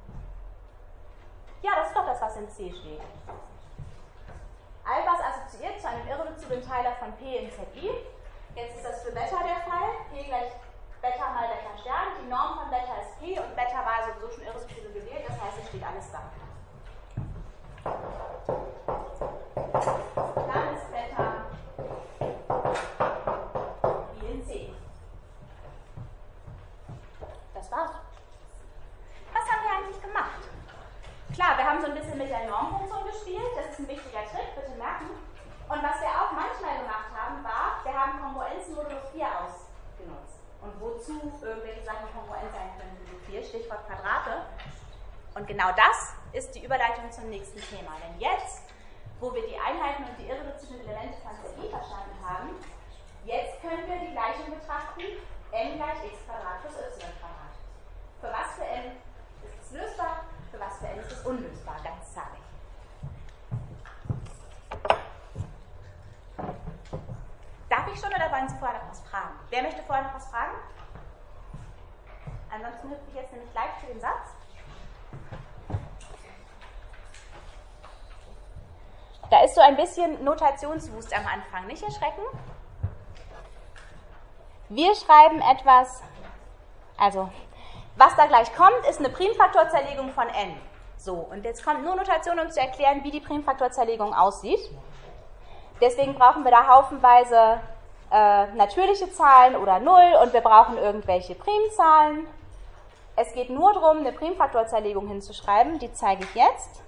Ja, das ist doch das, was in C steht. Alpha ist assoziiert zu einem irreduziblen Teiler von P in Z I. Jetzt ist das für Beta der Fall. P gleich Beta mal Beta Stern. Die Norm von Beta ist P und Beta war sowieso schon irreduzibel gewählt. Das heißt, es steht alles da. Dann ist Beta wie in C. Das war's. Was haben wir eigentlich gemacht? Klar, wir haben so ein bisschen mit der Normfunktion gespielt, das ist ein wichtiger Trick, bitte merken. Und was wir auch manchmal gemacht haben, war, wir haben Kongruenzen Modulo vier ausgenutzt. Und wozu irgendwelche Sachen kongruent sein können, Modulo vier, Stichwort Quadrate. Und genau das ist die Überleitung zum nächsten Thema. Denn jetzt, wo wir die Einheiten und die irreduziblen Elemente von Z I verstanden haben, jetzt können wir die Gleichung betrachten, n gleich x Quadrat plus y Quadrat. Für was für n ist es lösbar? Für was für n ist es unlösbar, ganz zahlig. Darf ich schon oder wollen Sie vorher noch was fragen? Wer möchte vorher noch was fragen? Ansonsten hüpfe ich jetzt nämlich gleich zu dem Satz. Da ist so ein bisschen Notationswust am Anfang, nicht erschrecken? Wir schreiben etwas, also was da gleich kommt, ist eine Primfaktorzerlegung von n. So, und jetzt kommt nur Notation, um zu erklären, wie die Primfaktorzerlegung aussieht. Deswegen brauchen wir da haufenweise äh, natürliche Zahlen oder null und wir brauchen irgendwelche Primzahlen. Es geht nur darum, eine Primfaktorzerlegung hinzuschreiben, die zeige ich jetzt.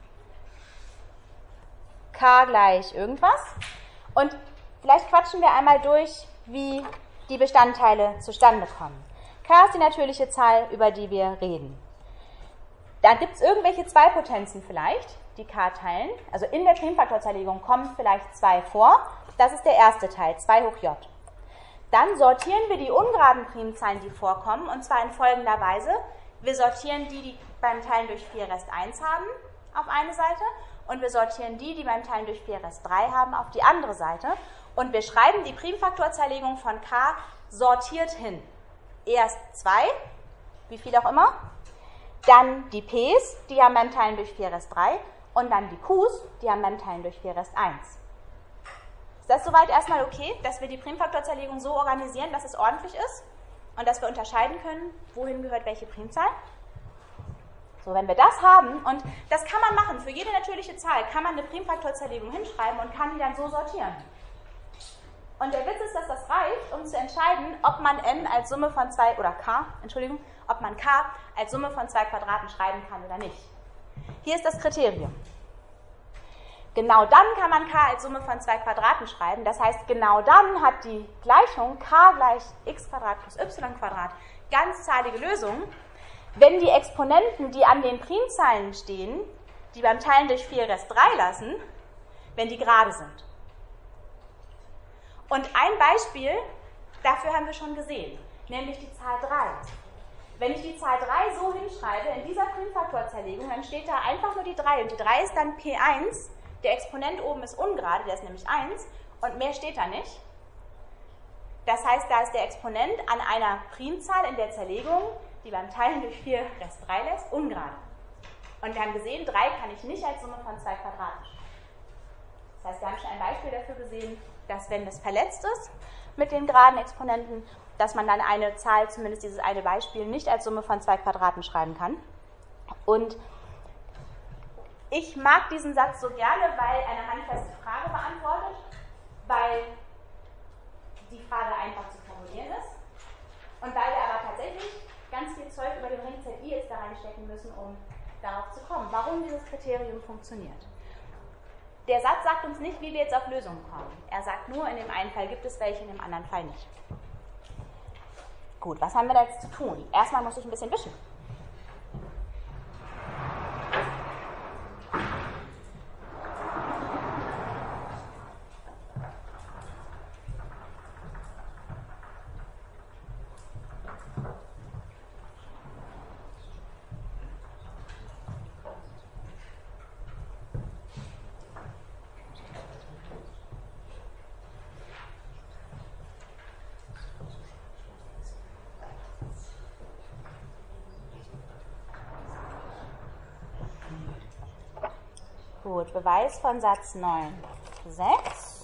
K gleich irgendwas. Und vielleicht quatschen wir einmal durch, wie die Bestandteile zustande kommen. K ist die natürliche Zahl, über die wir reden. Da gibt es irgendwelche Zweipotenzen vielleicht, die K teilen. Also in der Primfaktorzerlegung kommen vielleicht zwei vor. Das ist der erste Teil, zwei hoch j. Dann sortieren wir die ungeraden Primzahlen, die vorkommen, und zwar in folgender Weise. Wir sortieren die, die beim Teilen durch vier Rest eins haben, auf eine Seite, und wir sortieren die, die beim Teilen durch vier Rest drei haben, auf die andere Seite. Und wir schreiben die Primfaktorzerlegung von k sortiert hin. Erst zwei, wie viel auch immer, dann die p's, die haben beim Teilen durch vier Rest drei, und dann die q's, die haben beim Teilen durch vier Rest eins. Ist das soweit erstmal okay, dass wir die Primfaktorzerlegung so organisieren, dass es ordentlich ist und dass wir unterscheiden können, wohin gehört welche Primzahl? So, wenn wir das haben, und das kann man machen, für jede natürliche Zahl kann man eine Primfaktorzerlegung hinschreiben und kann die dann so sortieren. Und der Witz ist, dass das reicht, um zu entscheiden, ob man n als Summe von zwei, oder k, Entschuldigung, ob man k als Summe von zwei Quadraten schreiben kann oder nicht. Hier ist das Kriterium. Genau dann kann man k als Summe von zwei Quadraten schreiben. Das heißt, genau dann hat die Gleichung k gleich x plus y ganzzahlige Lösungen, wenn die Exponenten, die an den Primzahlen stehen, die beim Teilen durch vier Rest drei lassen, wenn die gerade sind. Und ein Beispiel dafür haben wir schon gesehen, nämlich die Zahl drei. Wenn ich die Zahl drei so hinschreibe, in dieser Primfaktorzerlegung, dann steht da einfach nur die drei. Und die drei ist dann P eins. Der Exponent oben ist ungerade, der ist nämlich eins. Und mehr steht da nicht. Das heißt, da ist der Exponent an einer Primzahl in der Zerlegung, die beim Teilen durch vier Rest drei lässt, ungerade. Und wir haben gesehen, drei kann ich nicht als Summe von zwei Quadraten schreiben. Das heißt, wir haben schon ein Beispiel dafür gesehen, dass wenn das verletzt ist mit den geraden Exponenten, dass man dann eine Zahl, zumindest dieses eine Beispiel, nicht als Summe von zwei Quadraten schreiben kann. Und ich mag diesen Satz so gerne, weil eine handfeste Frage beantwortet, weil die Frage einfach zu formulieren ist und weil wir aber tatsächlich ganz viel Zeug über den Ring Z I jetzt da reinstecken müssen, um darauf zu kommen, warum dieses Kriterium funktioniert. Der Satz sagt uns nicht, wie wir jetzt auf Lösungen kommen. Er sagt nur, in dem einen Fall gibt es welche, in dem anderen Fall nicht. Gut, was haben wir da jetzt zu tun? Erstmal muss ich ein bisschen wischen. Gut, Beweis von Satz neun Punkt sechs.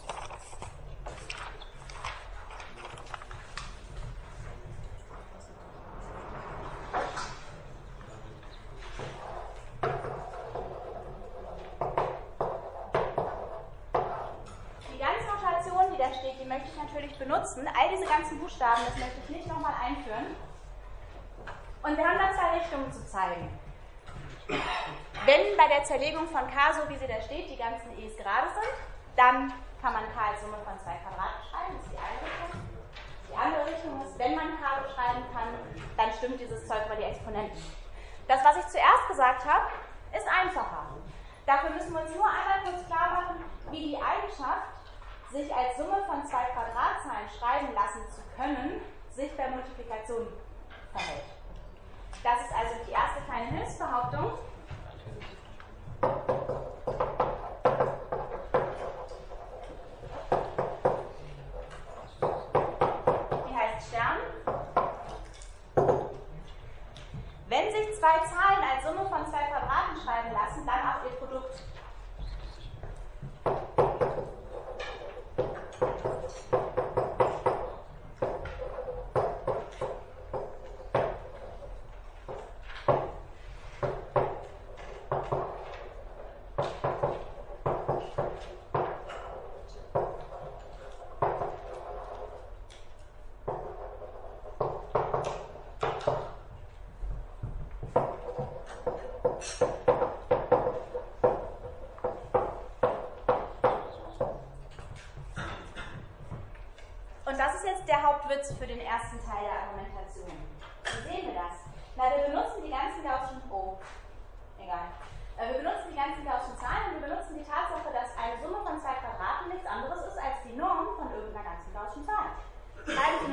Die ganze Notation, die da steht, die möchte ich natürlich benutzen. All diese ganzen Buchstaben, das möchte ich nicht nochmal einführen. Und wir haben da zwei Richtungen zu zeigen. Wenn bei der Zerlegung von k, so wie sie da steht, die ganzen e's gerade sind, dann kann man k als Summe von zwei Quadraten schreiben, das ist die eine Richtung. Die andere Richtung ist, wenn man k beschreiben kann, dann stimmt dieses Zeug über die Exponenten. Das, was ich zuerst gesagt habe, ist einfacher. Dafür müssen wir uns nur einmal kurz klar machen, wie die Eigenschaft, sich als Summe von zwei Quadratzahlen schreiben lassen zu können, sich bei Multiplikation verhält. Das ist also die erste kleine Hilfsbehauptung. Die heißt Stern. Wenn sich zwei Zahlen als Summe von zwei Quadraten schreiben lassen, dann auch ihr Produkt. Witz für den ersten Teil der Argumentation. Wie sehen wir das? Na, wir benutzen die ganzen Gaußschen, oh, egal. Wir benutzen die ganzen Gaußschen Zahlen und wir benutzen die Tatsache, dass eine Summe von zwei Quadraten nichts anderes ist als die Norm von irgendeiner ganzen Gaußschen Zahl. Schreiben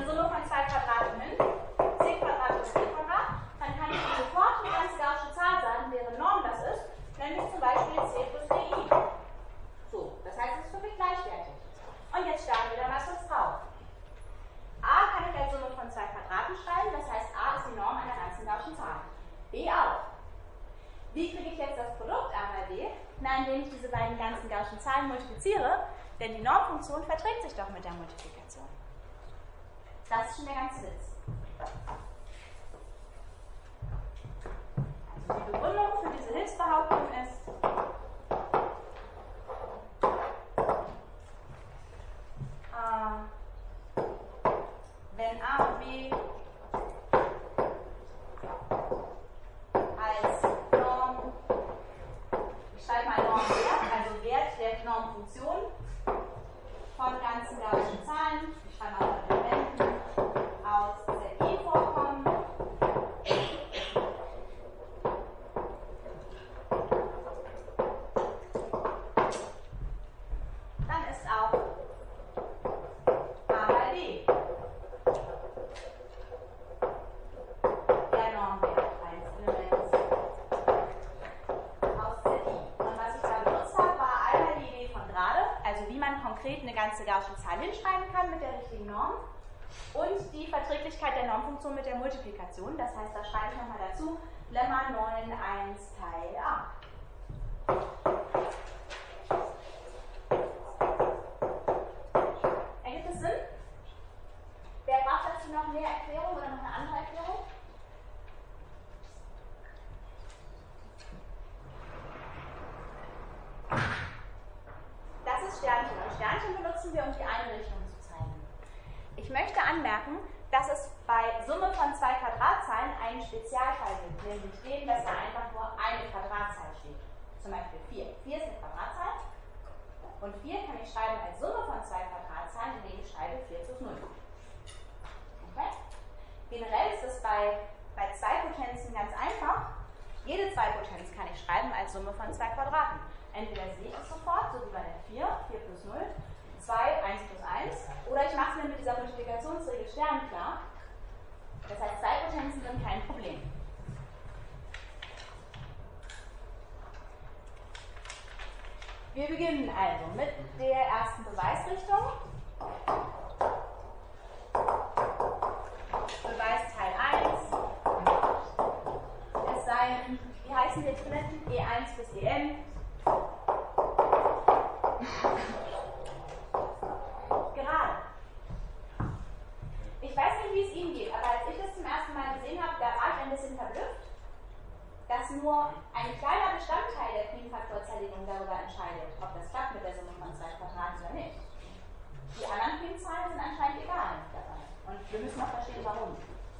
Zahlen multipliziere, denn die Normfunktion verträgt sich doch mit der Multiplikation. Das ist schon der ganze Witz. Also die Begründung für diese Hilfsbehauptung ist, äh, wenn A und B als Norm, ich schreibe mal Normwert, also Wert der Normfunktion von ganzen gaußschen Zahlen, ich schreibe mal Elementen aus Z I vorkommen, dann ist auch A mal B der Normwert eines Elements aus Z I. Und was ich da benutzt habe, war einmal die Idee von gerade, also wie man konkret eine ganze gaußsche Zahl hinschreiben kann mit der richtigen Norm, und die Verträglichkeit der Normfunktion mit der Multiplikation. Das heißt, da schreibe ich nochmal dazu, Lemma neun eins Teil A. Ergibt es Sinn? Wer braucht dazu noch mehr Erklärung oder noch eine andere Erklärung? Das ist Sternchen. Und Sternchen benutzen wir, um die eine Richtung zu zeigen. Ich möchte anmerken, dass es bei Summe von zwei Quadratzahlen einen Spezialfall gibt, nämlich den, dass da einfach nur eine Quadratzahl steht. Zum Beispiel vier. vier ist eine Quadratzahl und vier kann ich schreiben als Summe von zwei Quadratzahlen, indem ich schreibe vier plus null. Okay? Generell ist es bei, bei zwei Potenzen ganz einfach. Jede Zweipotenz kann ich schreiben als Summe von zwei Quadraten. Entweder sehe ich es sofort, so wie bei der vier, vier plus null, zwei, eins plus eins, oder ich mache es mir mit dieser Multiplikationsregel Stern klar. Das heißt, Zweipotenzen sind kein Problem. Wir beginnen also mit der ersten Beweisrichtung. Beweisteil eins. Es seien, wie heißen die Exponenten? E eins bis E n. Gerade. Ich weiß nicht, wie es Ihnen geht, aber als ich das zum ersten Mal gesehen habe, da war ich ein bisschen verblüfft, dass nur ein kleiner Bestandteil der Primfaktorzerlegung darüber entscheidet, ob das klappt mit der Summe von zwei Quadraten oder nicht. Die anderen Primzahlen sind anscheinend egal dabei. Und wir müssen auch verstehen, warum.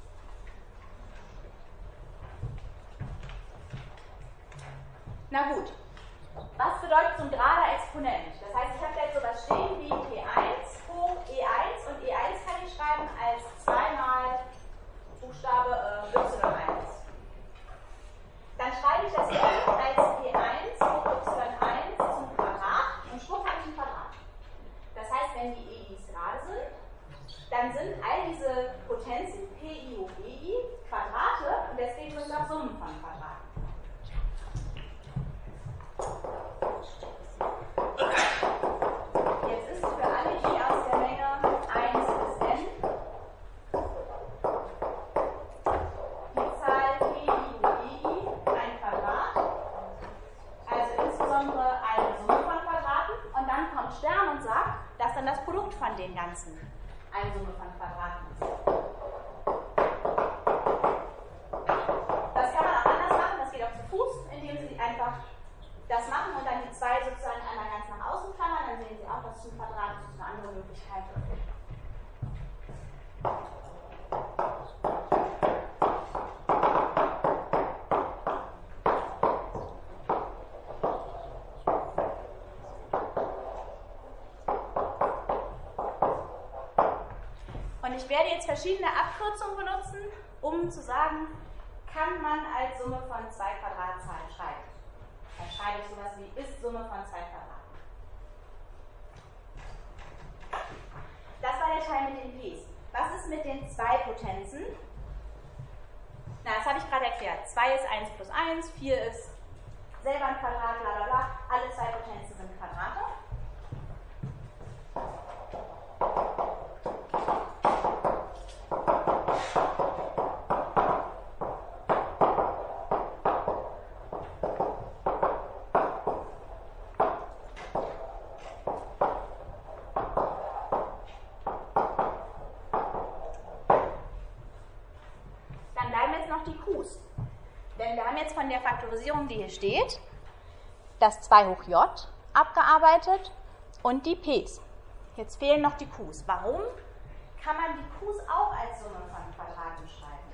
Na gut. Was bedeutet so ein gerader Exponent? Das heißt, ich habe da jetzt sowas stehen wie P eins hoch E eins und E eins kann ich schreiben als zwei mal Buchstabe äh, Y eins. Dann schreibe ich das hier als P eins hoch Y eins zum Quadrat und schwupp habe ich ein Quadrat. Das heißt, wenn die E Is gerade sind, dann sind all diese Potenzen P I hoch E I Quadrate und deswegen sind es auch Summen von Quadraten. Jetzt ist für alle I aus der Menge eins bis n die Zahl P I hoch E I ein Quadrat, also insbesondere eine Summe von Quadraten, und dann kommt Stern und sagt, dass dann das Produkt von den Ganzen eine Summe von Quadraten ist. Das kann man auch anders machen, das geht auch zu Fuß, indem Sie einfach das machen und dann die zwei sozusagen einmal ganz nach außen klammern, dann sehen Sie auch, dass es ein Quadrat ist, eine andere Möglichkeit. Und ich werde jetzt verschiedene Abkürzungen benutzen, um zu sagen, kann man als Summe von zwei Quadratzahlen schreiben. Dann schreibe ich sowas wie ist Summe von zwei Quadraten. Das war der Teil mit den Ps. Was ist mit den zwei Potenzen? Na, das habe ich gerade erklärt. zwei ist eins plus eins, vier ist selber ein Quadrat, bla bla bla. Alle zwei Potenzen sind Quadrate. Q's. Denn wir haben jetzt von der Faktorisierung, die hier steht, das zwei hoch j abgearbeitet und die P's. Jetzt fehlen noch die Q's. Warum kann man die Q's auch als Summe von Quadraten schreiben?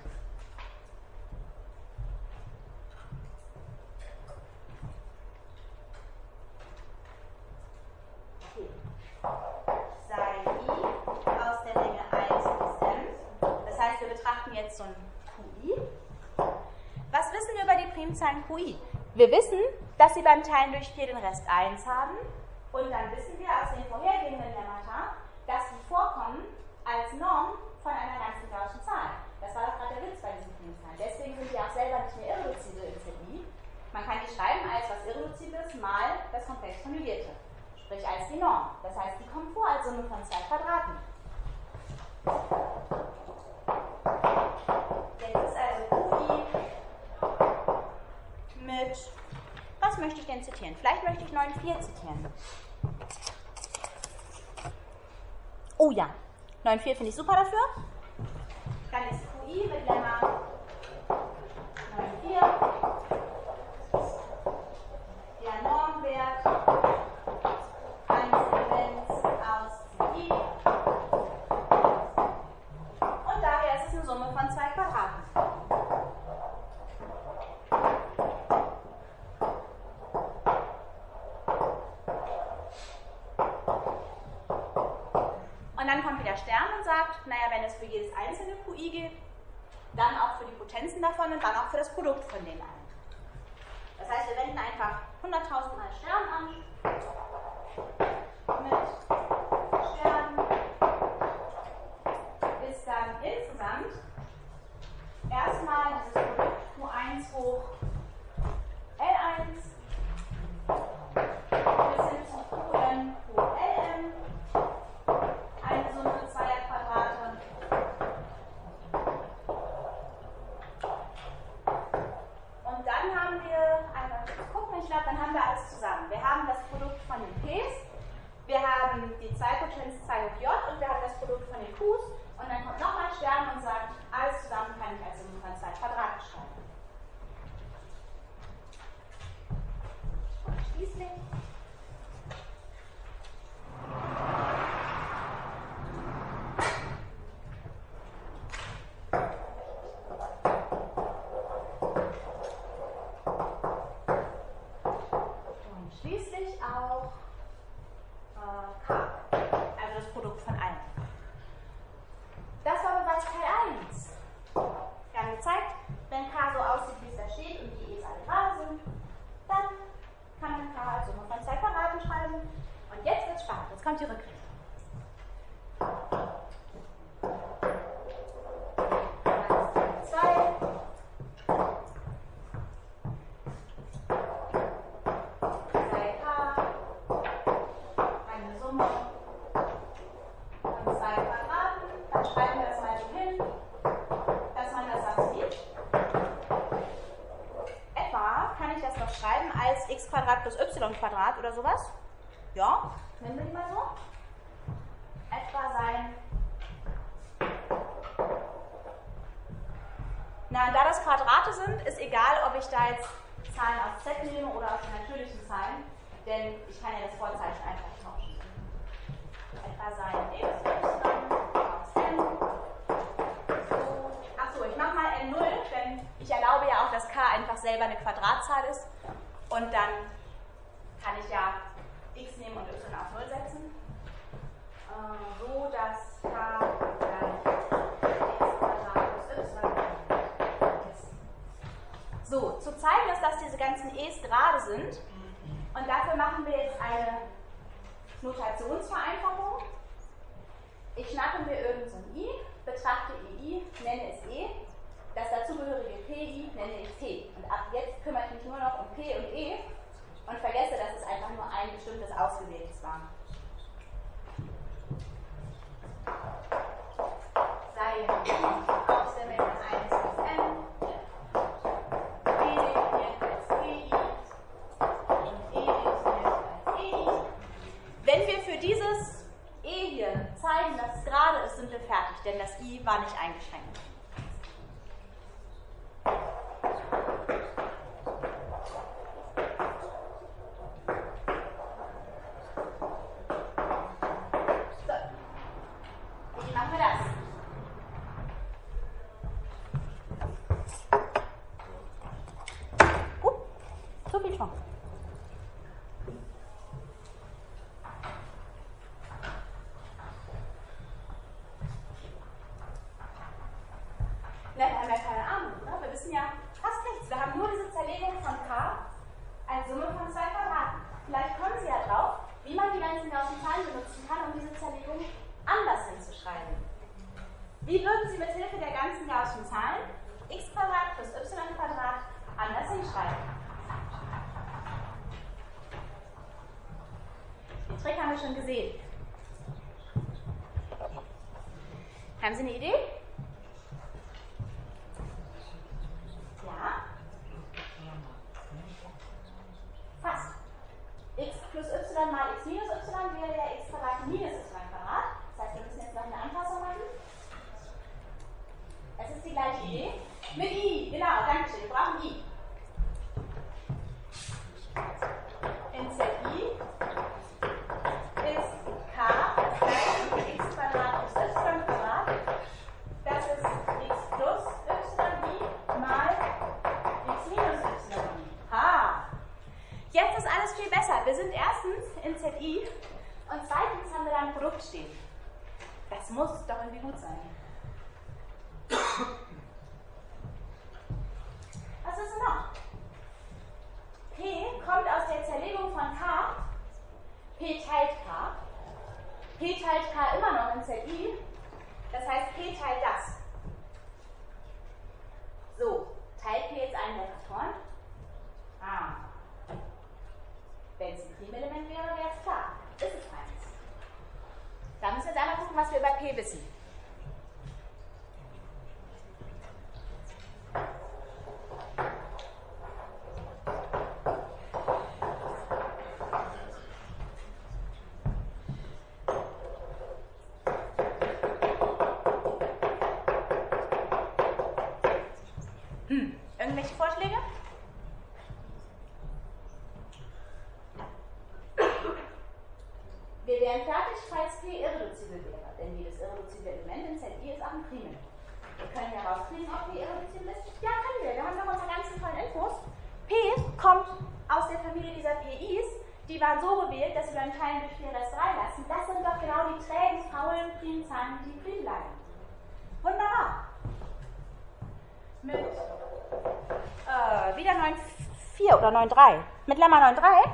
Okay. Sei I aus der Menge eins bis m. Das heißt, wir betrachten jetzt so ein Q I. Was wissen wir über die Primzahlen Q I? Wir wissen, dass sie beim Teilen durch vier den Rest eins haben. Und dann wissen wir aus den vorhergehenden Lemmata, dass sie vorkommen als Norm von einer ganzen gaußschen Zahl. Das war doch gerade der Witz bei diesen Primzahlen. Deswegen sind die auch selber nicht mehr irreduzibel in Z I. Man kann die schreiben als was Irreduzibles mal das komplex konjugierte. Sprich als die Norm. Das heißt, die kommen vor als Summe von zwei Quadraten. Jetzt ist also Q I mit, was möchte ich denn zitieren? Vielleicht möchte ich neun vier zitieren. Oh ja, neun vier finde ich super dafür. Dann ist Q I mit Lemma neun vier der Normwert eines Elements aus C I. Und daher ist es eine Summe von zwei Quadraten. Und dann kommt wieder Stern und sagt, naja, wenn es für jedes einzelne Q I gilt, dann auch für die Potenzen davon und dann auch für das Produkt von den allen. Das heißt, wir wenden einfach hunderttausend mal Stern an, mit Stern, ist dann insgesamt erstmal dieses Produkt Q eins hoch L eins bis hin zu Qn hoch Lm, eine Summe zweier Quadrate. Und dann haben wir, einmal gucken, ich glaube, dann haben wir alles zusammen. Wir haben das Produkt von den P's, wir haben die zwei Potenz zwei hoch j und wir haben das Produkt von den Q's und dann kommt nochmal Stern und sagt, alles zusammen kann ich als Summe von zwei Quadraten schreiben. Und schließlich Und schließlich auch äh, K, also das Produkt von allen. Das war Beweis Teil eins. Wir haben gezeigt, wenn K so aussieht, wie es da steht und die E's alle gerade sind, dann kann man K als Summe von zwei Quadraten schreiben. Und jetzt wird es spannend, jetzt kommt die Rückrechnung. zwei eine Summe von zwei Quadraten, dann schreiben wir das mal so hin, dass man das auch sieht. Etwa kann ich das noch schreiben als x Quadrat plus y Quadrat oder sowas. Ja, nennen wir die mal so. Etwa sein. Na, da das Quadrate sind, ist egal, ob ich da jetzt Zahlen aus Z nehme oder aus den natürlichen Zahlen, denn ich kann ja das Vorzeichen einfach tauschen. Etwa sein x, y aus n. So. Achso, ich mache mal n null, denn ich erlaube ja auch, dass k einfach selber eine Quadratzahl ist. Und dann kann ich ja x nehmen und y auf null setzen. Äh, so, dass k gleich x Quadrat plus y ist. So, zu zeigen ist, dass diese ganzen e's gerade sind. Und dafür machen wir jetzt eine Notationsvereinfachung. Ich schnappe mir irgend so ein I, betrachte E I, nenne es E, das dazugehörige P I nenne ich T. Und ab jetzt kümmere ich mich nur noch um P und E und vergesse, dass es einfach nur ein bestimmtes ausgewähltes war. Sei aus der Menge eins bis n, P definiert als P I und E definiert als E I. Wenn wir für dieses E hier zeigen, dass es gerade ist, sind wir fertig, denn das I war nicht eingeschränkt. Wie machen wir das? Uh, zu viel schon. Ja, wir haben ja keine Ahnung, ne? Wir wissen ja fast nichts. Wir haben nur diese Zerlegung von K als Summe von zwei Quadraten. Vielleicht kommen Sie ja drauf, wie man die ganzen Gaußschen Zahlen benutzen kann, um diese Zerlegung anders hinzuschreiben. Wie würden Sie mit Hilfe der ganzen Gaußschen Zahlen x Quadrat plus y Quadrat anders hinschreiben? Den Trick haben wir schon gesehen. Haben Sie eine Idee? Ja? Fast. X plus y mal x minus y wäre ja x Quadrat minus y Quadrat. Das heißt, wir müssen jetzt noch eine Anpassung machen. Es ist die gleiche Idee. Mit i, genau, danke schön. Wir brauchen i. In Zi ist k das gleiche wie x Quadrat plus y Quadrat. Das ist x plus yi mal x minus yi. Ha! Jetzt ist alles viel besser. Wir sind erstens in Zi und zweitens haben wir da ein Produkt stehen. Das muss doch irgendwie gut sein. Was ist denn noch? P kommt aus der Zerlegung von K. P teilt K. P teilt K immer noch in Zi. Das heißt, P teilt das. So, teilt P jetzt einen der Faktoren? Ah. Wenn es ein Primelement wäre, wäre es klar. Ist es eins. Da müssen wir jetzt einmal gucken, was wir über P wissen. Hm. Irgendwelche Vorschläge? Wir wären fertig, falls P irreduzibel wäre, denn jedes irreduzible Element in Zi ist auch ein Primen. Wir können herauskriegen, ob P irreduzibel ist. Ja, können wir. Wir haben noch unsere ganzen vollen Infos. P kommt aus der Familie dieser P Is. Die waren so gewählt, dass sie beim Teilen durch vier Rest drei lassen. Das sind doch genau die trägen, faulen Primzahlen, die prim bleiben. Wunderbar. Mit äh, wieder neun Komma vier oder neun Komma drei. Mit Lemma neun Komma drei.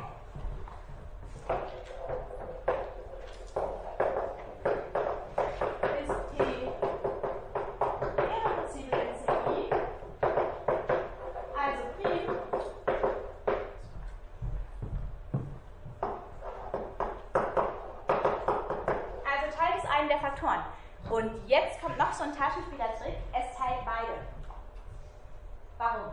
Und jetzt kommt noch so ein Taschenspielertrick, es teilt beide. Warum?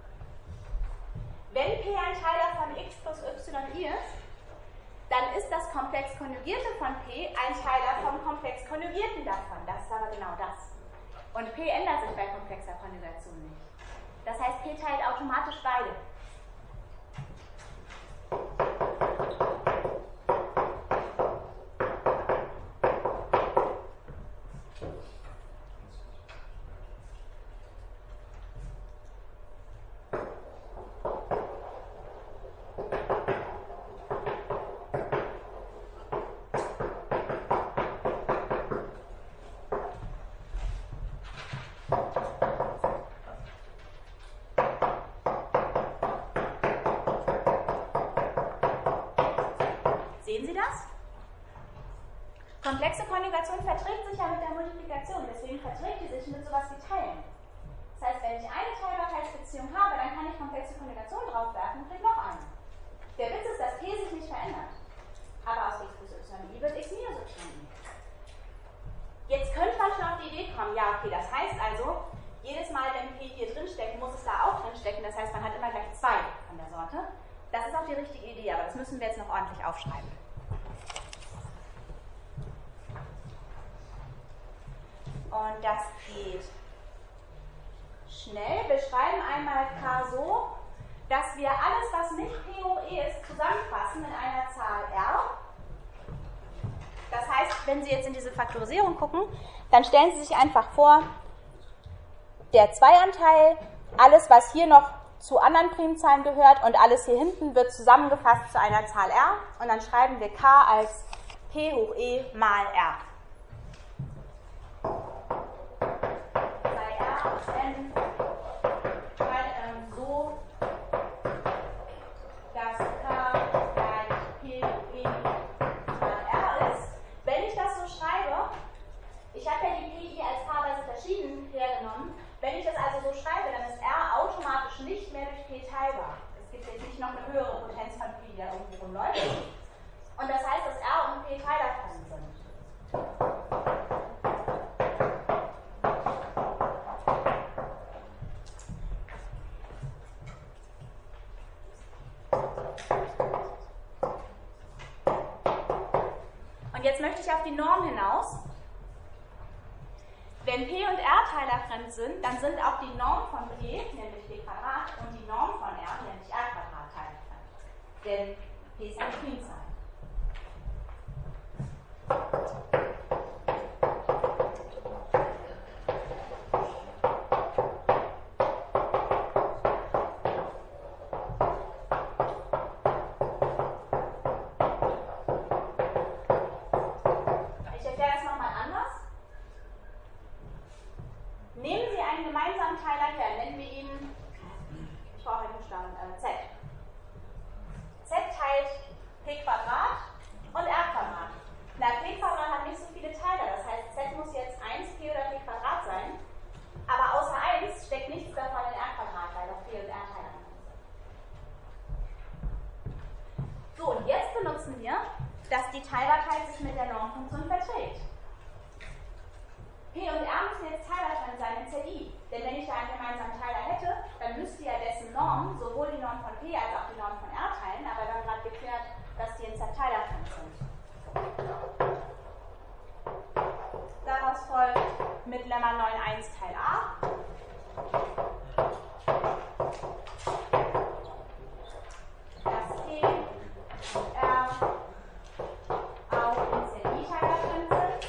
Wenn P ein Teiler von x plus yi ist, dann ist das komplex konjugierte von P ein Teiler vom komplex konjugierten davon. Das ist aber genau das. Und P ändert sich bei komplexer Konjugation nicht. Das heißt, P teilt automatisch beide. Sehen Sie das? Komplexe Konjugation verträgt sich ja mit der Multiplikation, deswegen verträgt die sich mit sowas wie Teilen. Das heißt, wenn ich eine Teilbarkeitsbeziehung habe, dann kann ich komplexe Konjugation draufwerfen und kriege noch eine. Der Witz ist, dass P sich nicht verändert. Aber aus x plus yi wird x minus yi. Jetzt könnte man schon auf die Idee kommen, ja okay, das heißt also, jedes Mal, wenn P hier drin steckt, muss es da auch drin stecken. Das heißt, man hat immer gleich zwei von der Sorte. Das ist auch die richtige Idee, aber das müssen wir jetzt noch ordentlich aufschreiben. Und das geht schnell. Wir schreiben einmal K so, dass wir alles, was nicht P hoch E ist, zusammenfassen in einer Zahl R. Das heißt, heißt, wenn Sie jetzt in diese Faktorisierung gucken, dann stellen Sie sich einfach vor, der zwei-Anteil, alles, was hier noch zu anderen Primzahlen gehört und alles hier hinten wird zusammengefasst zu einer Zahl r und dann schreiben wir k als p hoch e mal r. Sei r aus n weil, ähm, so, dass k gleich p hoch e mal r ist. Wenn ich das so schreibe, ich habe ja die p hier als paarweise verschieden hergenommen, wenn ich das also so schreibe, dann ist r automatisch nicht mehr durch p teilbar. Es gibt jetzt nicht noch eine höhere Potenz von p, die da irgendwie rumläuft. Und das heißt, dass r und p teilerfremd sind. Und jetzt möchte ich auf die Norm hinaus. Wenn p und r teilerfremd sind, dann sind auch die Norm von p, nämlich p Quadrat, und die Norm von r, nämlich r Quadrat, teilerfremd. Denn p ist eine Primzahl. Ich erkläre das nochmal anders. Nehmen Sie einen gemeinsamen Teiler her, nennen wir ihn, ich brauche einen Buchstaben, äh, z. Z teilt p Quadrat und r Quadrat. Na, p Quadrat hat nicht so viele Teiler, das heißt, z muss jetzt eins p oder p Quadrat sein, aber außer eins steckt nichts davon in r Quadrat, weil doch p und r Teiler sind. So, und jetzt benutzen wir, dass die Teilbarkeit sich mit der Normfunktion verträgt. P und R müssen jetzt teilerfremd sein in Z I. Denn wenn ich da einen gemeinsamen Teiler hätte, dann müsste ja dessen Norm sowohl die Norm von P als auch die Norm von R teilen, aber wir haben gerade geklärt, dass die in Z teilerfremd sind. Daraus folgt mit Lemma neun Punkt eins Teil A. Dass P und R auch in Z I teilerfremd sind.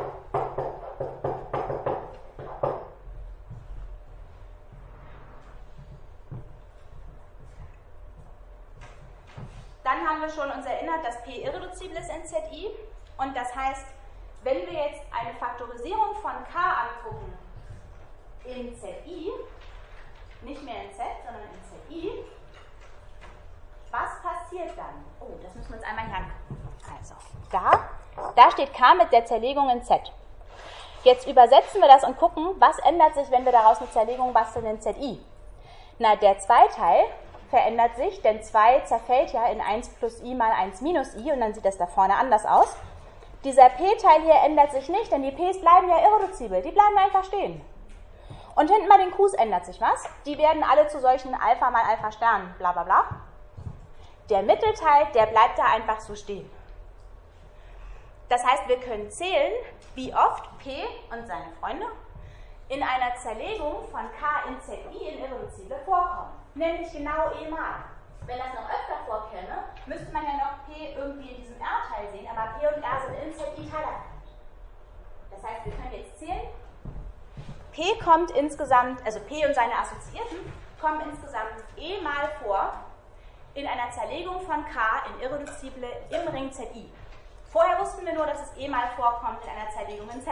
Dann haben wir schon uns erinnert, dass P irreduzibel ist in Z I. Und das heißt, wenn wir jetzt eine Faktorisierung von K angucken in Z I, nicht mehr in Z, sondern in Z I, was passiert dann? Oh, das müssen wir uns einmal hier angucken. Also, da, da steht K mit der Zerlegung in Z. Jetzt übersetzen wir das und gucken, was ändert sich, wenn wir daraus eine Zerlegung basteln in Z I. Na, der Zweiteil verändert sich, denn zwei zerfällt ja in eins plus i mal eins minus i und dann sieht das da vorne anders aus. Dieser p-Teil hier ändert sich nicht, denn die p's bleiben ja irreduzibel, die bleiben einfach stehen. Und hinten bei den q's ändert sich was, die werden alle zu solchen Alpha mal Alpha Sternen, bla bla bla. Der Mittelteil, der bleibt da einfach so stehen. Das heißt, wir können zählen, wie oft p und seine Freunde in einer Zerlegung von K in Z I in irreduzible vorkommen. Nämlich genau e mal. Wenn das noch öfter vorkäme, müsste man ja noch P irgendwie in diesem R-Teil sehen, aber P und R sind in Z I teilerfremd. Das heißt, wir können jetzt zählen, P kommt insgesamt, also P und seine Assoziierten, kommen insgesamt e mal vor in einer Zerlegung von K in irreduzible im Ring Z I. Vorher wussten wir nur, dass es e mal vorkommt in einer Zerlegung in Z.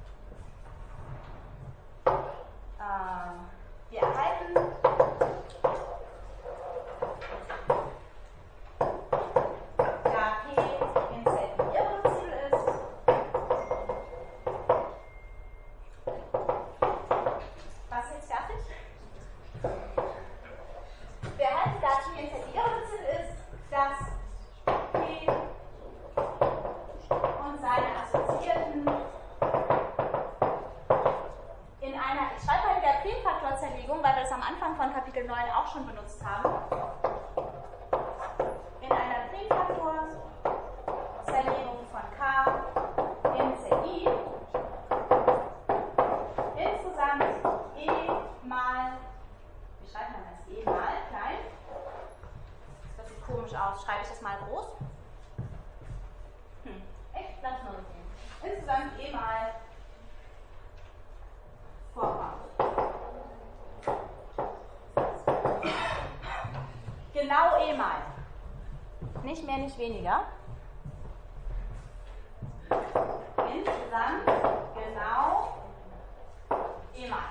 Wir erhalten da P in Z I irreduzibel ist, was ist jetzt fertig? Wir erhalten da P in Z I irreduzibel ist, dass P und seine Assoziierten in einer, ich schreibe mal wieder Primfaktorzerlegung, weil wir das am Anfang von Kapitel neun auch schon benutzt haben. In einer Primfaktorzerlegung von K in Z I insgesamt e mal, wie schreibt man das? E mal klein. Das sieht komisch aus. Schreibe ich das mal groß? Hm, echt? Lass mal sehen. mehr, nicht weniger. Insgesamt genau E mal.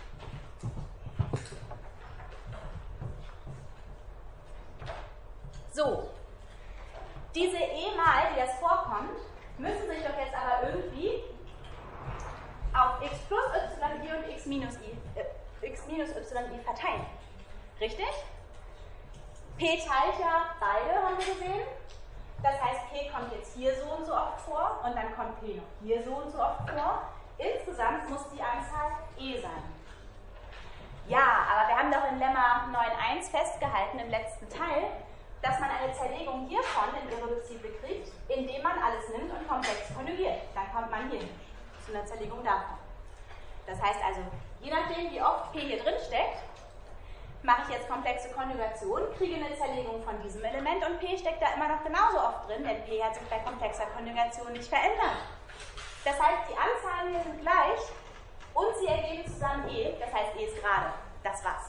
So, diese E mal, die das vorkommt, müssen sich doch jetzt aber irgendwie auf x plus yi und x minus i, äh, x minus yi verteilen. Richtig? P teilt ja beide, haben wir gesehen. Das heißt, P kommt jetzt hier so und so oft vor und dann kommt P noch hier so und so oft vor. Insgesamt muss die Anzahl E sein. Ja, aber wir haben doch in Lemma neun Punkt eins festgehalten im letzten Teil, dass man eine Zerlegung hiervon in irreduzible kriegt, indem man alles nimmt und komplex konjugiert. Dann kommt man hier zu einer Zerlegung davon. Das heißt also, je nachdem wie oft P hier drin steckt, mache ich jetzt komplexe Konjugation, kriege eine Zerlegung von diesem Element und P steckt da immer noch genauso oft drin, denn P hat sich bei komplexer Konjugation nicht verändert. Das heißt, die Anzahlen hier sind gleich und sie ergeben zusammen E, das heißt E ist gerade. Das war's.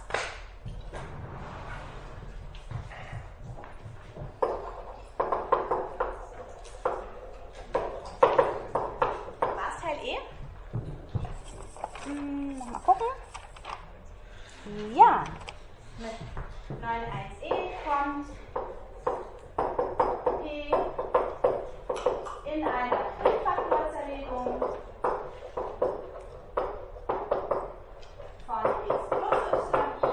War's Teil E? Hm, noch mal gucken. Ja. Mit neun Punkt eins e kommt P in einer Vielfaktorzerlegung von x plus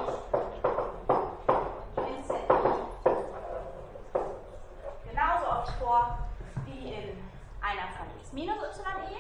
yi in zi genauso oft vor wie in einer von x minus yi.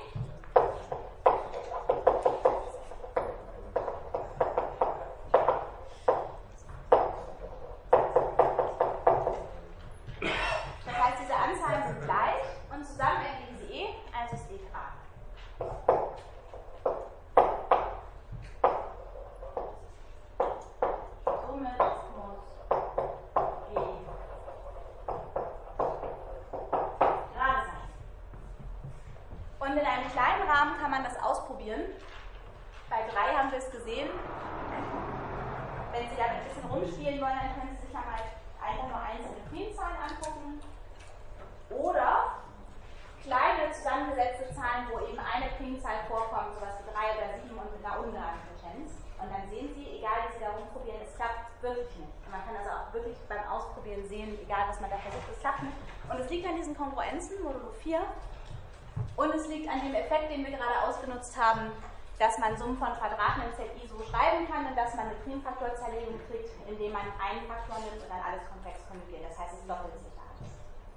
Und in einem kleinen Rahmen kann man das ausprobieren. Bei drei haben wir es gesehen. Wenn Sie damit ein bisschen rumspielen wollen, dann können Sie sich ja mal einfach nur einzelne Primzahlen angucken. Oder kleine zusammengesetzte Zahlen, wo eben eine Primzahl vorkommt, sowas wie drei oder sieben und mit einer ungeraden Potenz. Und dann sehen Sie, egal wie Sie da rumprobieren, es klappt wirklich nicht. Und man kann also auch wirklich beim Ausprobieren sehen, egal was man da versucht, es klappt nicht. Und es liegt an diesen Kongruenzen, Modulo vier. Und es liegt an dem Effekt, den wir gerade ausgenutzt haben, dass man Summen von Quadraten im Zi so schreiben kann und dass man eine Primfaktorzerlegung kriegt, indem man einen Faktor nimmt und dann alles komplex konjugiert. Das heißt, es doppelt sich da alles.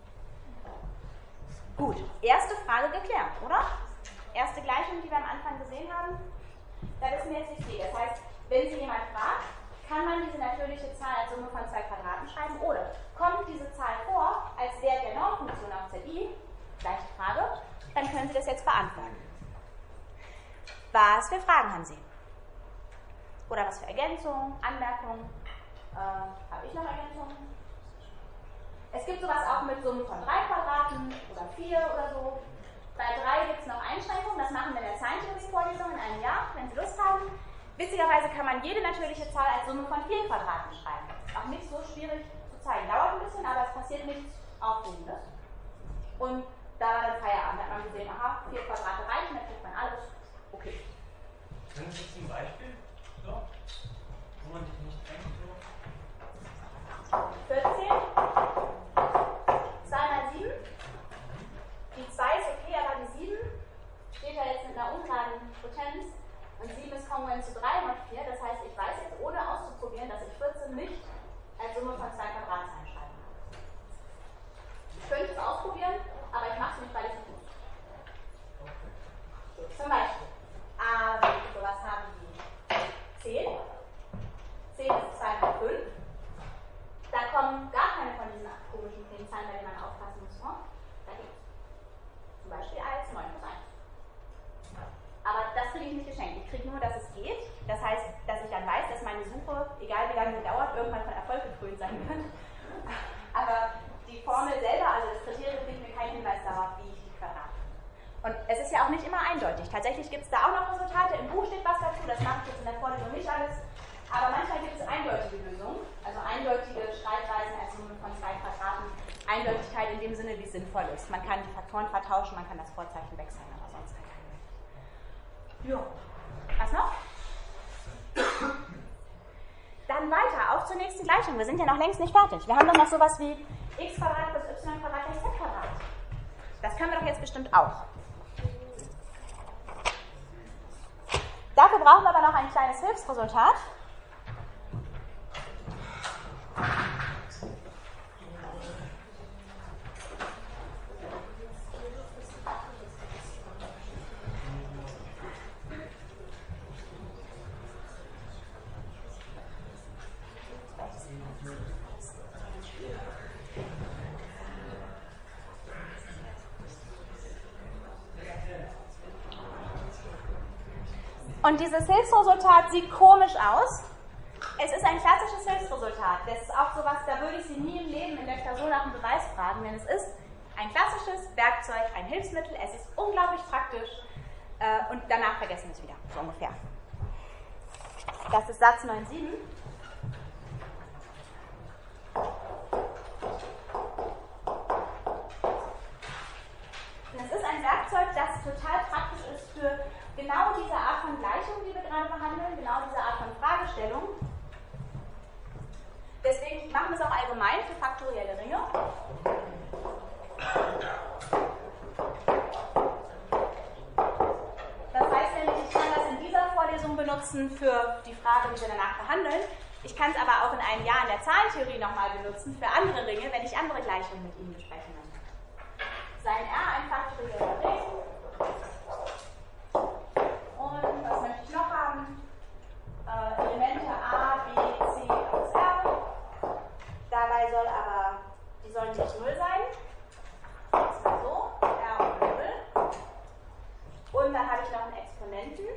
Gut, erste Frage geklärt, oder? Erste Gleichung, die wir am Anfang gesehen haben, da wissen wir jetzt, wie es geht. Das heißt, wenn Sie jemand fragt, kann man diese natürliche Zahl als Summe von zwei Quadraten schreiben oder kommt diese Zahl vor als Wert der Normfunktion auf Zi? Gleiche Frage. Dann können Sie das jetzt beantworten. Was für Fragen haben Sie? Oder was für Ergänzungen, Anmerkungen? Äh, Habe ich noch Ergänzungen? Es gibt sowas auch mit Summen von drei Quadraten oder vier oder so. Bei drei gibt es noch Einschränkungen, das machen wir in der Zahlentheorie-Vorlesung in einem Jahr, wenn Sie Lust haben. Witzigerweise kann man jede natürliche Zahl als Summe von vier Quadraten schreiben. Auch nicht so schwierig zu zeigen. Dauert ein bisschen, aber es passiert nichts Aufregendes. Und da war dann Feierabend, da hat man gesehen, aha, vier Quadrate reichen, dann kriegt man alles. Okay. Können Sie zum Beispiel, so, wo man sich nicht denkt, so? vierzehn. zwei mal sieben. Die zwei ist okay, aber die sieben steht da jetzt mit einer ungeraden Potenz. Und sieben ist kongruent zu drei mal vier. Das heißt, ich weiß jetzt, ohne auszuprobieren, dass ich vierzehn nicht als Summe von zwei Quadratzahlen schreiben kann. Ich könnte es ausprobieren, aber ich mache es nicht, weil ich es nicht muss. So, zum Beispiel. Aber wenn ich sowas habe wie zehn. zehn ist zwei mal fünf. Da kommen gar keine von diesen komischen Primzahlen, bei denen man aufpassen muss, vor. Da gibt es zum Beispiel a ist neun plus eins. Aber das kriege ich nicht geschenkt. Ich kriege nur, dass es geht. Das heißt, dass ich dann weiß, dass meine Suche, egal wie lange sie dauert, irgendwann von Erfolg gekrönt sein wird. Aber die Formel selber, also das Kriterium, gibt mir keinen Hinweis darauf, wie ich die Quadrate finde. Und es ist ja auch nicht immer eindeutig. Tatsächlich gibt es da auch noch Resultate. Im Buch steht was dazu, das mache ich jetzt in der Vorlesung nicht alles. Aber manchmal gibt es eindeutige Lösungen, also eindeutige Schreibweisen als Summe von zwei Quadraten, Eindeutigkeit in dem Sinne, wie es sinnvoll ist. Man kann die Faktoren vertauschen, man kann das Vorzeichen wechseln, aber sonst halt nicht. Jo. Was noch? Dann weiter, auf zur nächsten Gleichung. Wir sind ja noch längst nicht fertig. Wir haben doch noch sowas wie x Quadrat plus y Quadrat gleich z Quadrat. Das können wir doch jetzt bestimmt auch. Dafür brauchen wir aber noch ein kleines Hilfsresultat. Und dieses Hilfsresultat sieht komisch aus. Es ist ein klassisches Hilfsresultat. Das ist auch sowas, da würde ich Sie nie im Leben in der Klausur nach dem Beweis fragen, denn es ist ein klassisches Werkzeug, ein Hilfsmittel. Es ist unglaublich praktisch äh, und danach vergessen wir es wieder, so ungefähr. Das ist Satz neun Punkt sieben. Das ist ein Werkzeug, das total praktisch ist für genau diese Art von Gleichung, die wir gerade behandeln, genau diese Art von Fragestellung. Deswegen machen wir es auch allgemein für faktorielle Ringe. Das heißt nämlich, ich kann das in dieser Vorlesung benutzen für die Frage, die wir danach behandeln. Ich kann es aber auch in einem Jahr in der Zahlentheorie nochmal benutzen für andere Ringe, wenn ich andere Gleichungen mit Ihnen besprechen möchte. Sein R ein faktorieller Ring. Und was möchte ich noch haben? Äh, Elemente A, B, C aus R. Dabei soll aber, die sollen nicht null sein. Das ist mal so, R und null. Und dann habe ich noch einen Exponenten.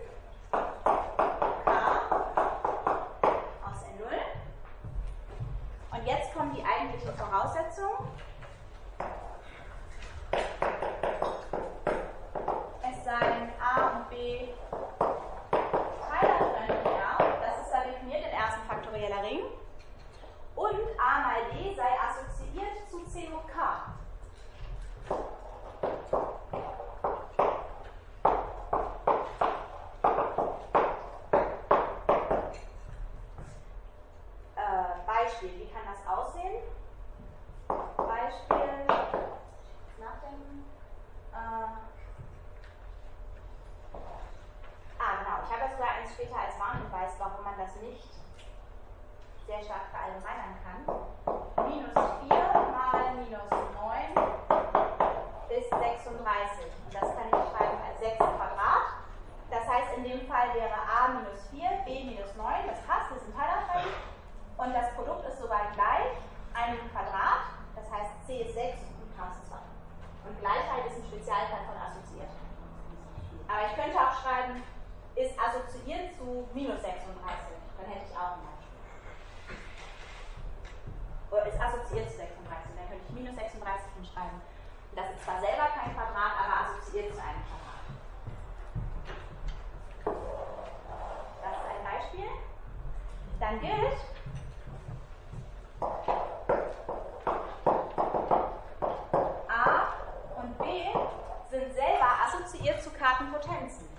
K aus N null. Und jetzt kommen die eigentlichen Voraussetzungen. Es seien A und B Teiler können R, das ist da definiert in ersten faktorieller Ring, und A mal D sei assoziiert zu C hoch K. Äh, Beispiel, wie kann das aussehen? Beispiel, nachdenken. Äh, Ah, genau. Ich habe das sogar eins später als Warnhinweis, warum man das nicht sehr stark verallgemeinern kann. Minus vier mal minus neun ist sechsunddreißig. Und das kann ich schreiben als sechs Quadrat. Das heißt, in dem Fall wäre A minus vier, B minus neun. Das passt, das ist ein Teilerteil. Und das Produkt ist soweit gleich einem Quadrat. Das heißt, C ist sechs und K ist zwei. Und Gleichheit ist ein Spezialfall von assoziiert. Aber ich könnte auch schreiben, ist assoziiert zu minus sechsunddreißig. Dann hätte ich auch ein Beispiel. Oder ist assoziiert zu sechsunddreißig. Dann könnte ich minus sechsunddreißig hinschreiben. Und das ist zwar selber kein Quadrat, aber assoziiert zu einem Quadrat. Das ist ein Beispiel. Dann gilt, A und B sind selber assoziiert zu Kartenpotenzen.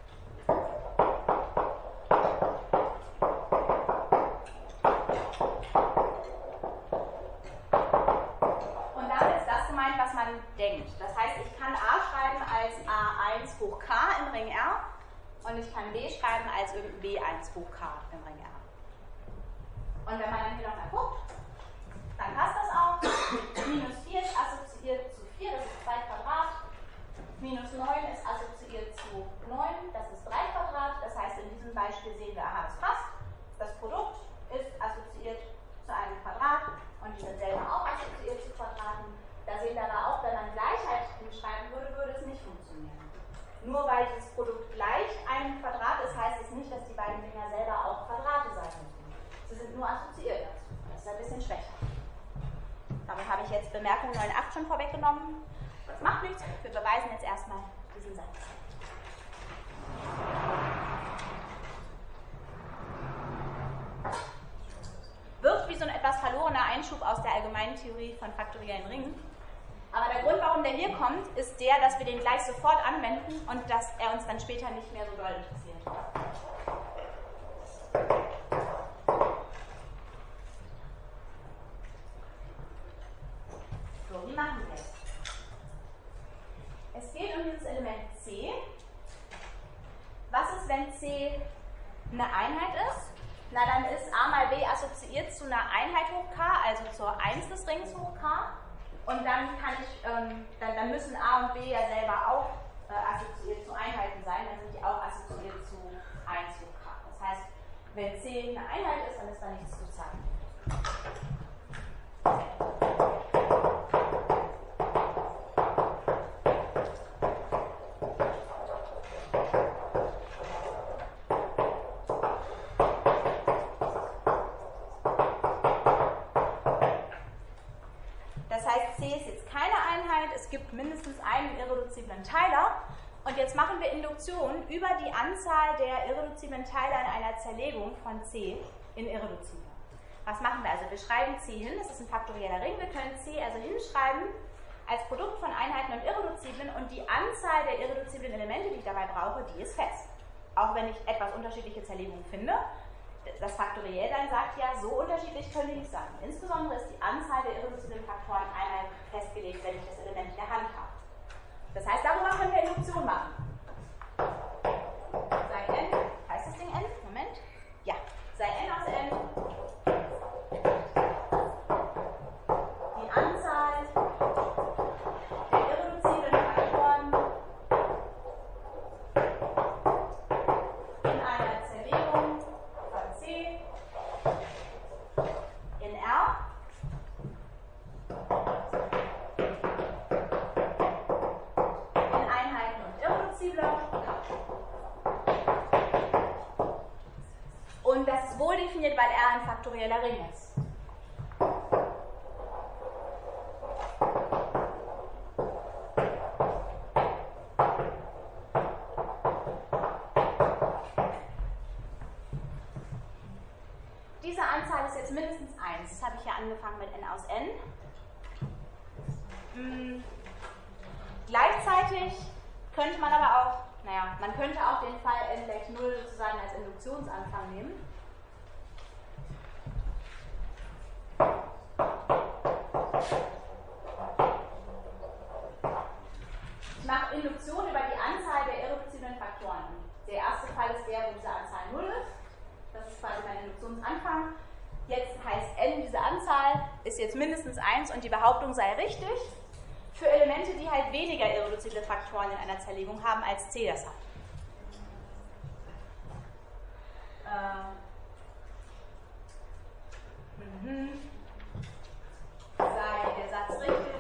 Und damit ist das gemeint, was man denkt. Das heißt, ich kann A schreiben als A eins hoch K im Ring R und ich kann B schreiben als irgendein B eins hoch K im Ring R. Und wenn man dann hier nochmal guckt, dann passt das auch. Minus vier ist assoziiert zu vier, das ist zwei Quadrat. Minus neun ist assoziiert zu neun, das ist drei Quadrat. Das heißt, in diesem Beispiel sehen wir, aha, das passt. Das Produkt ist assoziiert zu einem Quadrat und die sind selber auch assoziiert zu Quadraten. Da sehen wir aber auch, wenn man Gleichheit hinschreiben würde, würde es nicht funktionieren. Nur weil dieses Produkt gleich einem Quadrat ist, heißt es nicht, dass die beiden Dinger selber auch Quadrate sein müssen. Sie sind nur assoziiert dazu. Das ist ein bisschen schwächer. Damit habe ich jetzt Bemerkung neun Punkt acht schon vorweggenommen. Das macht nichts. Wir beweisen jetzt erstmal diesen Satz. Wirkt wie so ein etwas verlorener Einschub aus der Allgemeinheit allgemeinen Theorie von faktoriellen Ringen. Aber der Grund, warum der hier kommt, ist der, dass wir den gleich sofort anwenden und dass er uns dann später nicht mehr so doll interessiert. So, wie machen wir es? Es geht um dieses Element C. Was ist, wenn C eine Einheit ist? Na, dann ist A mal B assoziiert zu einer Einheit hoch K, also zur eins des Rings hoch K. Und dann, kann ich, ähm, dann, dann müssen A und B ja selber auch äh, assoziiert zu Einheiten sein, dann sind die auch assoziiert zu eins hoch K. Das heißt, wenn C eine Einheit ist, dann ist da nichts zu zeigen. Es gibt mindestens einen irreduziblen Teiler und jetzt machen wir Induktion über die Anzahl der irreduziblen Teiler in einer Zerlegung von C in irreduzible. Was machen wir also? Wir schreiben C hin, das ist ein faktorieller Ring, wir können C also hinschreiben als Produkt von Einheiten und Irreduziblen und die Anzahl der irreduziblen Elemente, die ich dabei brauche, die ist fest. Auch wenn ich etwas unterschiedliche Zerlegungen finde, das Faktoriellsein sagt ja, so unterschiedlich können die nicht sein. Insbesondere ist die Anzahl der irreduziblen Faktoren einmal festgelegt, wenn ich das Element in der Hand habe. Das heißt, darüber können wir Induktion machen. Sei n, heißt das Ding n? Moment. Ja, sei n aus n die Anzahl der irreduziblen Faktoren in einer Zerlegung von C in R in Einheiten und irreduzible. Und das ist wohl definiert, weil R ein faktorieller Ring ist. Diese Anzahl ist jetzt mindestens eins. Das habe ich ja angefangen mit n aus n. Hm. Gleichzeitig könnte man aber auch, naja, man könnte auch den Fall n gleich null sozusagen als Induktionsanfang nehmen. Ich mache Induktion über die Anzahl der irreduziblen Faktoren. Der erste Fall ist der, wo diese Anzahl null ist. Das ist quasi mein Induktionsanfang. Jetzt heißt n, diese Anzahl ist jetzt mindestens eins und die Behauptung sei richtig für Elemente, die halt weniger irreduzible Faktoren in einer Zerlegung haben, als C das hat. Äh, mhm. Sei der Satz richtig?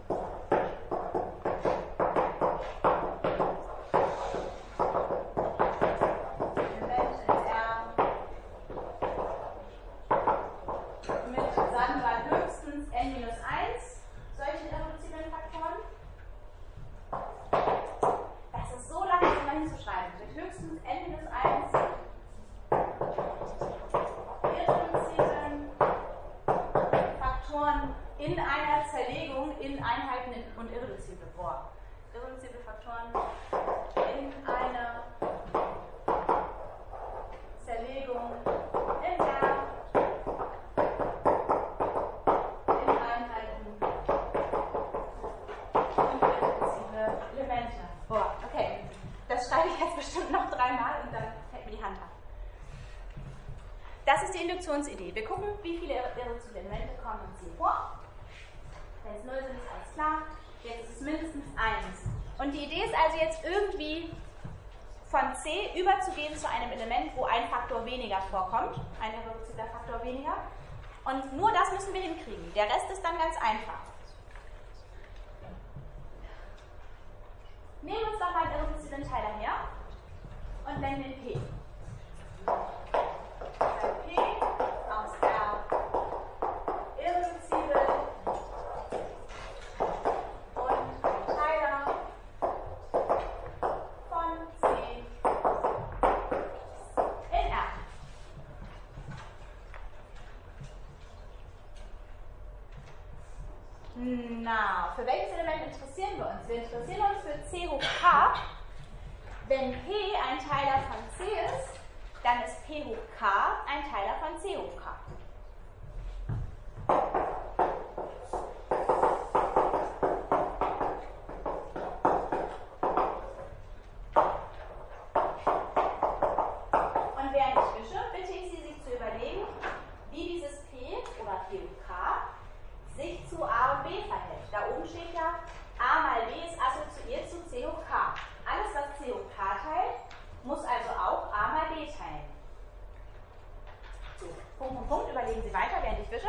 Induktionsidee. Wir gucken, wie viele irreduzible Elemente kommen in C vor. Wenn es null sind, ist alles klar. Jetzt ist es mindestens eins. Und die Idee ist also jetzt irgendwie von C überzugehen zu einem Element, wo ein Faktor weniger vorkommt, ein irreduzibler Faktor weniger. Und nur das müssen wir hinkriegen. Der Rest ist dann ganz einfach. Nehmen wir uns doch mal einen irreduziblen Teiler her und nennen den P. P aus R irreduzibel und Teiler von C in R. interessieren wir uns? Wir interessieren uns für C hoch K. Wenn P ein Teiler von C ist, dann ist P hoch K ein Teiler von C hoch K. Und während ich wische, bitte ich Sie, sich zu überlegen, wie dieses P oder P hoch K sich zu A und B verhält. Da oben steht ja, A mal B ist assoziiert zu C hoch K. Alles, was C hoch K teilt, muss also auch A mal B teilen. So, Punkt, Punkt, Punkt. Überlegen Sie weiter, während ich wische.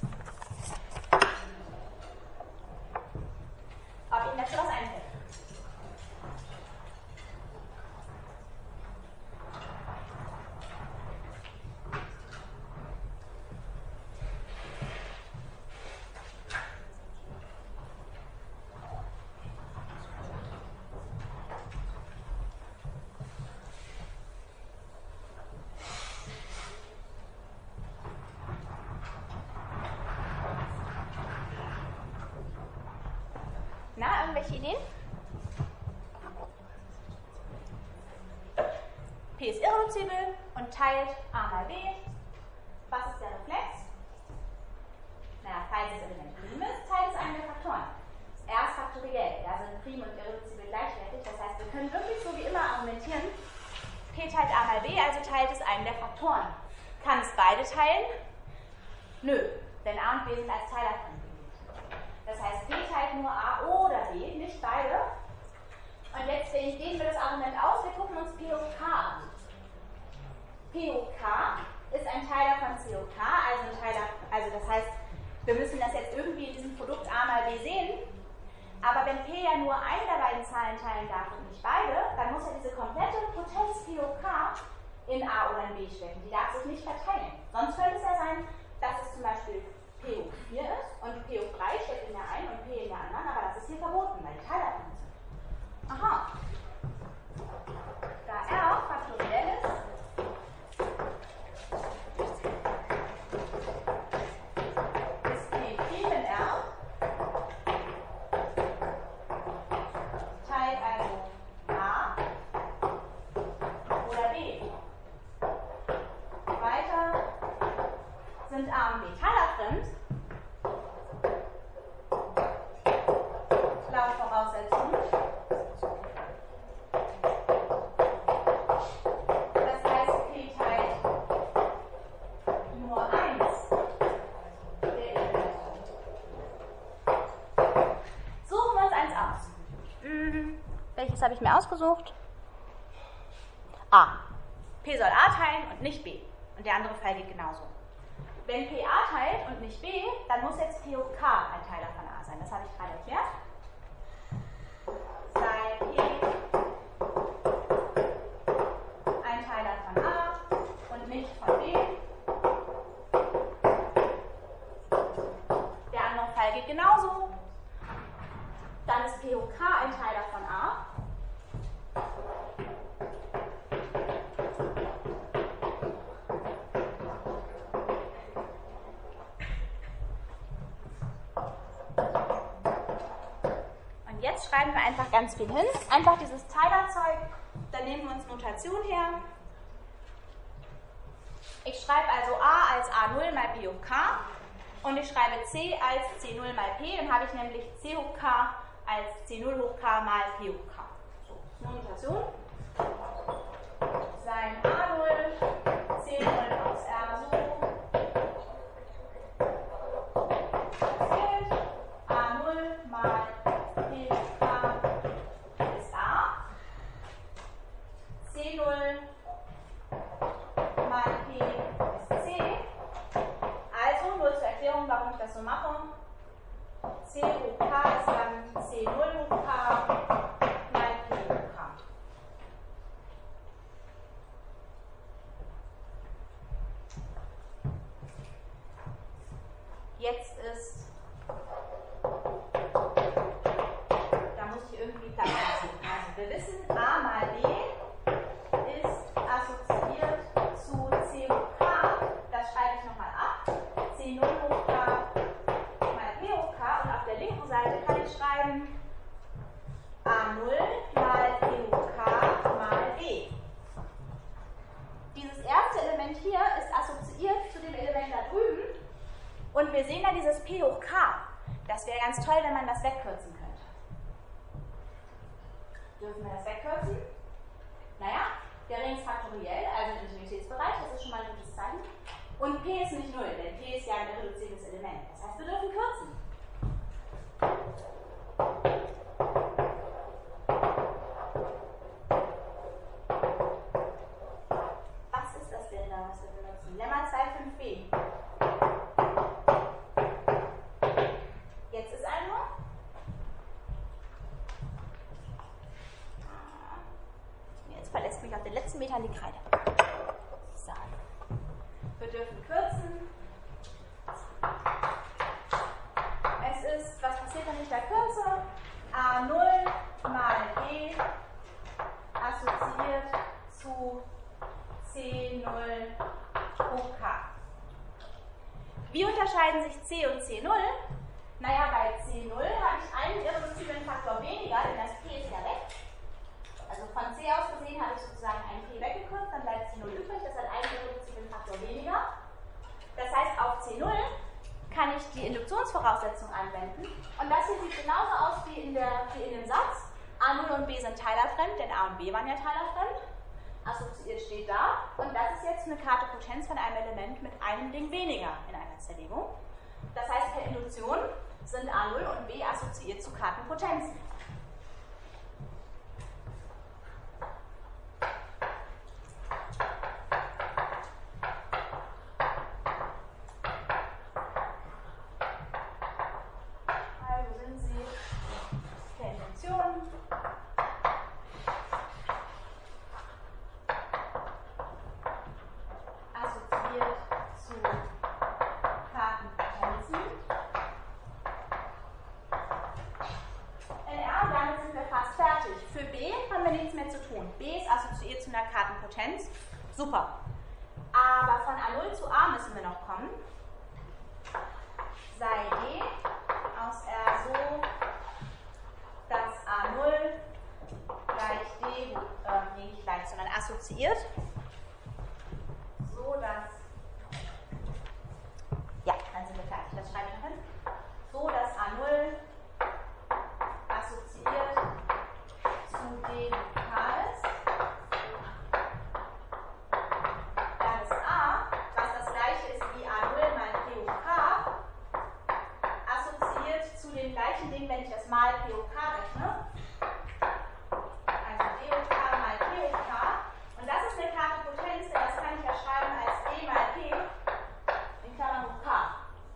Ob Ihnen dazu was einfällt. Na, irgendwelche Ideen? P ist irreduzibel und teilt A mal B. Was ist der Reflex? Naja, falls das Element prim ist, teilt es einen der Faktoren. R ist faktoriell, da sind prim und irreduzibel gleichwertig. Das heißt, wir können wirklich so wie immer argumentieren, P teilt A mal B, also teilt es einen der Faktoren. Kann es beide teilen? Nö, denn A und B sind als Teiler drin. Das heißt, P teilt nur A oder B, nicht beide. Und jetzt gehen wir das Argument aus, wir gucken uns P hoch K an. P hoch K ist ein Teiler von C hoch K, also ein Teiler, also das heißt, wir müssen das jetzt irgendwie in diesem Produkt A mal B sehen. Aber wenn P ja nur eine der beiden Zahlen teilen darf und nicht beide, dann muss ja diese komplette Potenz P hoch K in A oder in B stecken. Die darf sich nicht verteilen. Sonst könnte es ja sein, dass es zum Beispiel P hoch vier ist und P hoch drei steckt in der einen und P in der anderen, aber das ist hier verboten, weil die Teiler drin sind. Aha. Da R faktoriell ist, ist P prim in R, teilt also A oder B. Weiter sind A und B teilerfremd, laut Voraussetzung. Das heißt, P teilt nur eins der Elemente. Suchen wir uns eins aus. Hm, welches habe ich mir ausgesucht? A. P soll A teilen und nicht B. Und der andere Fall geht genauso. Wenn P A teilt und nicht B, dann muss jetzt P hoch K ein Teiler von A sein. Das habe ich gerade erklärt. Sei P ein Teiler von A und nicht von B. Der andere Fall geht genauso. Dann ist P hoch K ein Teiler von A. Jetzt schreiben wir einfach ganz viel hin. Einfach dieses Teilerzeug, dann nehmen wir uns Notation her. Ich schreibe also A als A null mal B hoch K und ich schreibe C als C null mal P, dann habe ich nämlich C hoch K als C null hoch K mal P hoch K. So, Notation. Sein A null, C null aus R so. Das gilt. A null mal P hoch K ist A. C null mal P ist C. Also, nur zur Erklärung, warum ich das so mache. C hoch K ist dann C null hoch K mal P hoch K. Jetzt ist, da muss ich irgendwie Platz lassen. Also wir wissen, A mal B ist assoziiert zu C hoch K. Das schreibe ich nochmal ab. C null hoch K mal P hoch K. Und auf der linken Seite kann ich schreiben, Und wir sehen da dieses P hoch K. Das wäre ganz toll, wenn man das wegkürzen könnte. Dürfen wir das wegkürzen? Naja, gering ist faktoriell, also im Intimitätsbereich, das ist schon mal ein gutes Zeichen. Und P ist nicht null, denn P ist ja ein reduzierendes Element. Das heißt, wir dürfen kürzen. Was ist das denn da, was wir benutzen? Lemma zwei Punkt fünf b. Jetzt ist einmal. Jetzt verlässt mich auf den letzten Metern die Kreide. So. Wir dürfen kürzen. Es ist, was passiert, wenn ich da kürze? A null mal B assoziiert zu C null hoch K. Wie unterscheiden sich C und C null? Naja, bei C null habe ich einen irreduziblen Faktor weniger, denn das P ist ja weg. Also von C aus gesehen habe ich sozusagen ein P weggekürzt, dann bleibt C null übrig, das hat einen irreduziblen Faktor weniger. Das heißt, auf C null kann ich die Induktionsvoraussetzung anwenden. Und das hier sieht genauso aus wie in, der, wie in dem Satz. A null und B sind teilerfremd, denn A und B waren ja teilerfremd. Assoziiert steht da. Und das ist jetzt eine Karte Potenz von einem Element mit einem Ding weniger in einer Zerlegung. Das heißt, per Induktion sind A null und B assoziiert zu Kartenpotenzen. Super. Aber von A null zu A müssen wir noch kommen. Sei E aus R so, dass A null gleich D, äh, nee, nicht gleich, sondern assoziiert. So, dass, ja, dann sind wir fertig, das schreibe ich noch hin. So, dass A null assoziiert zu D K ist. Wenn ich das mal P hoch K rechne, also D hoch K mal P hoch K, und das ist eine Karte Potenz, denn das kann ich ja schreiben als D mal P in Klammern hoch K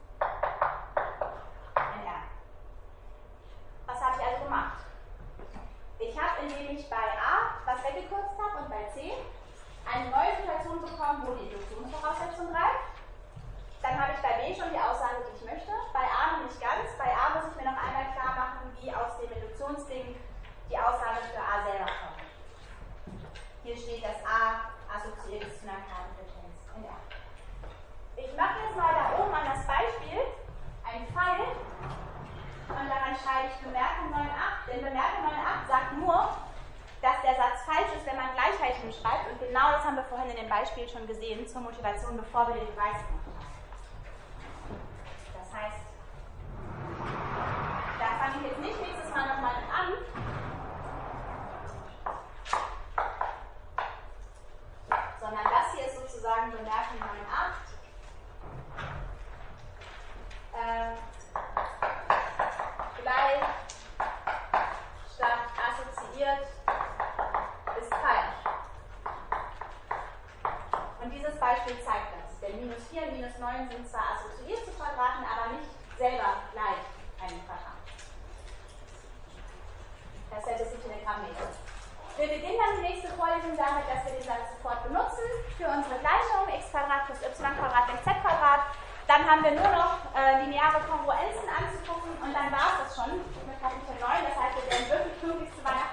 in R. Was habe ich also gemacht? Ich habe, indem ich bei A was weggekürzt habe und bei C eine neue Situation bekommen, wo die Induktionsvoraussetzung greift. Dann habe ich bei B schon die Aussage, die ich möchte. Bei A noch nicht ganz. Bei A muss ich mir noch einmal klar machen, wie aus dem Induktionsding die Aussage für A selber kommt. Hier steht, dass A assoziiert ist zu einer Kartenpotenz in R. Ich mache jetzt mal da oben an das Beispiel einen Pfeil und daran schreibe ich Bemerkung neun Punkt acht. Denn Bemerkung neun Punkt acht sagt nur, dass der Satz falsch ist, wenn man Gleichheit hinschreibt. Und genau das haben wir vorhin in dem Beispiel schon gesehen zur Motivation, bevor wir den Beweis gemacht haben. Das heißt, da fange ich jetzt nicht nächstes Mal nochmal mit an. Sondern das hier ist sozusagen Bemerkung neun Punkt acht. Äh, gleich statt assoziiert ist falsch. Und dieses Beispiel zeigt das. Denn minus vier und minus neun sind zwar assoziiert zu Quadraten, aber nicht selber gleich einem Quadrat. Das ist ja das Telegrammmäßig. Wir beginnen dann die nächste Vorlesung damit, dass wir den Satz sofort benutzen für unsere Gleichung x Quadrat plus y Quadrat gleich z Quadrat. Dann haben wir nur noch äh, lineare Kongruenzen anzugucken und dann war es das schon mit Kapitel neun. Das heißt, wir werden wirklich pünktlich zu Weihnachten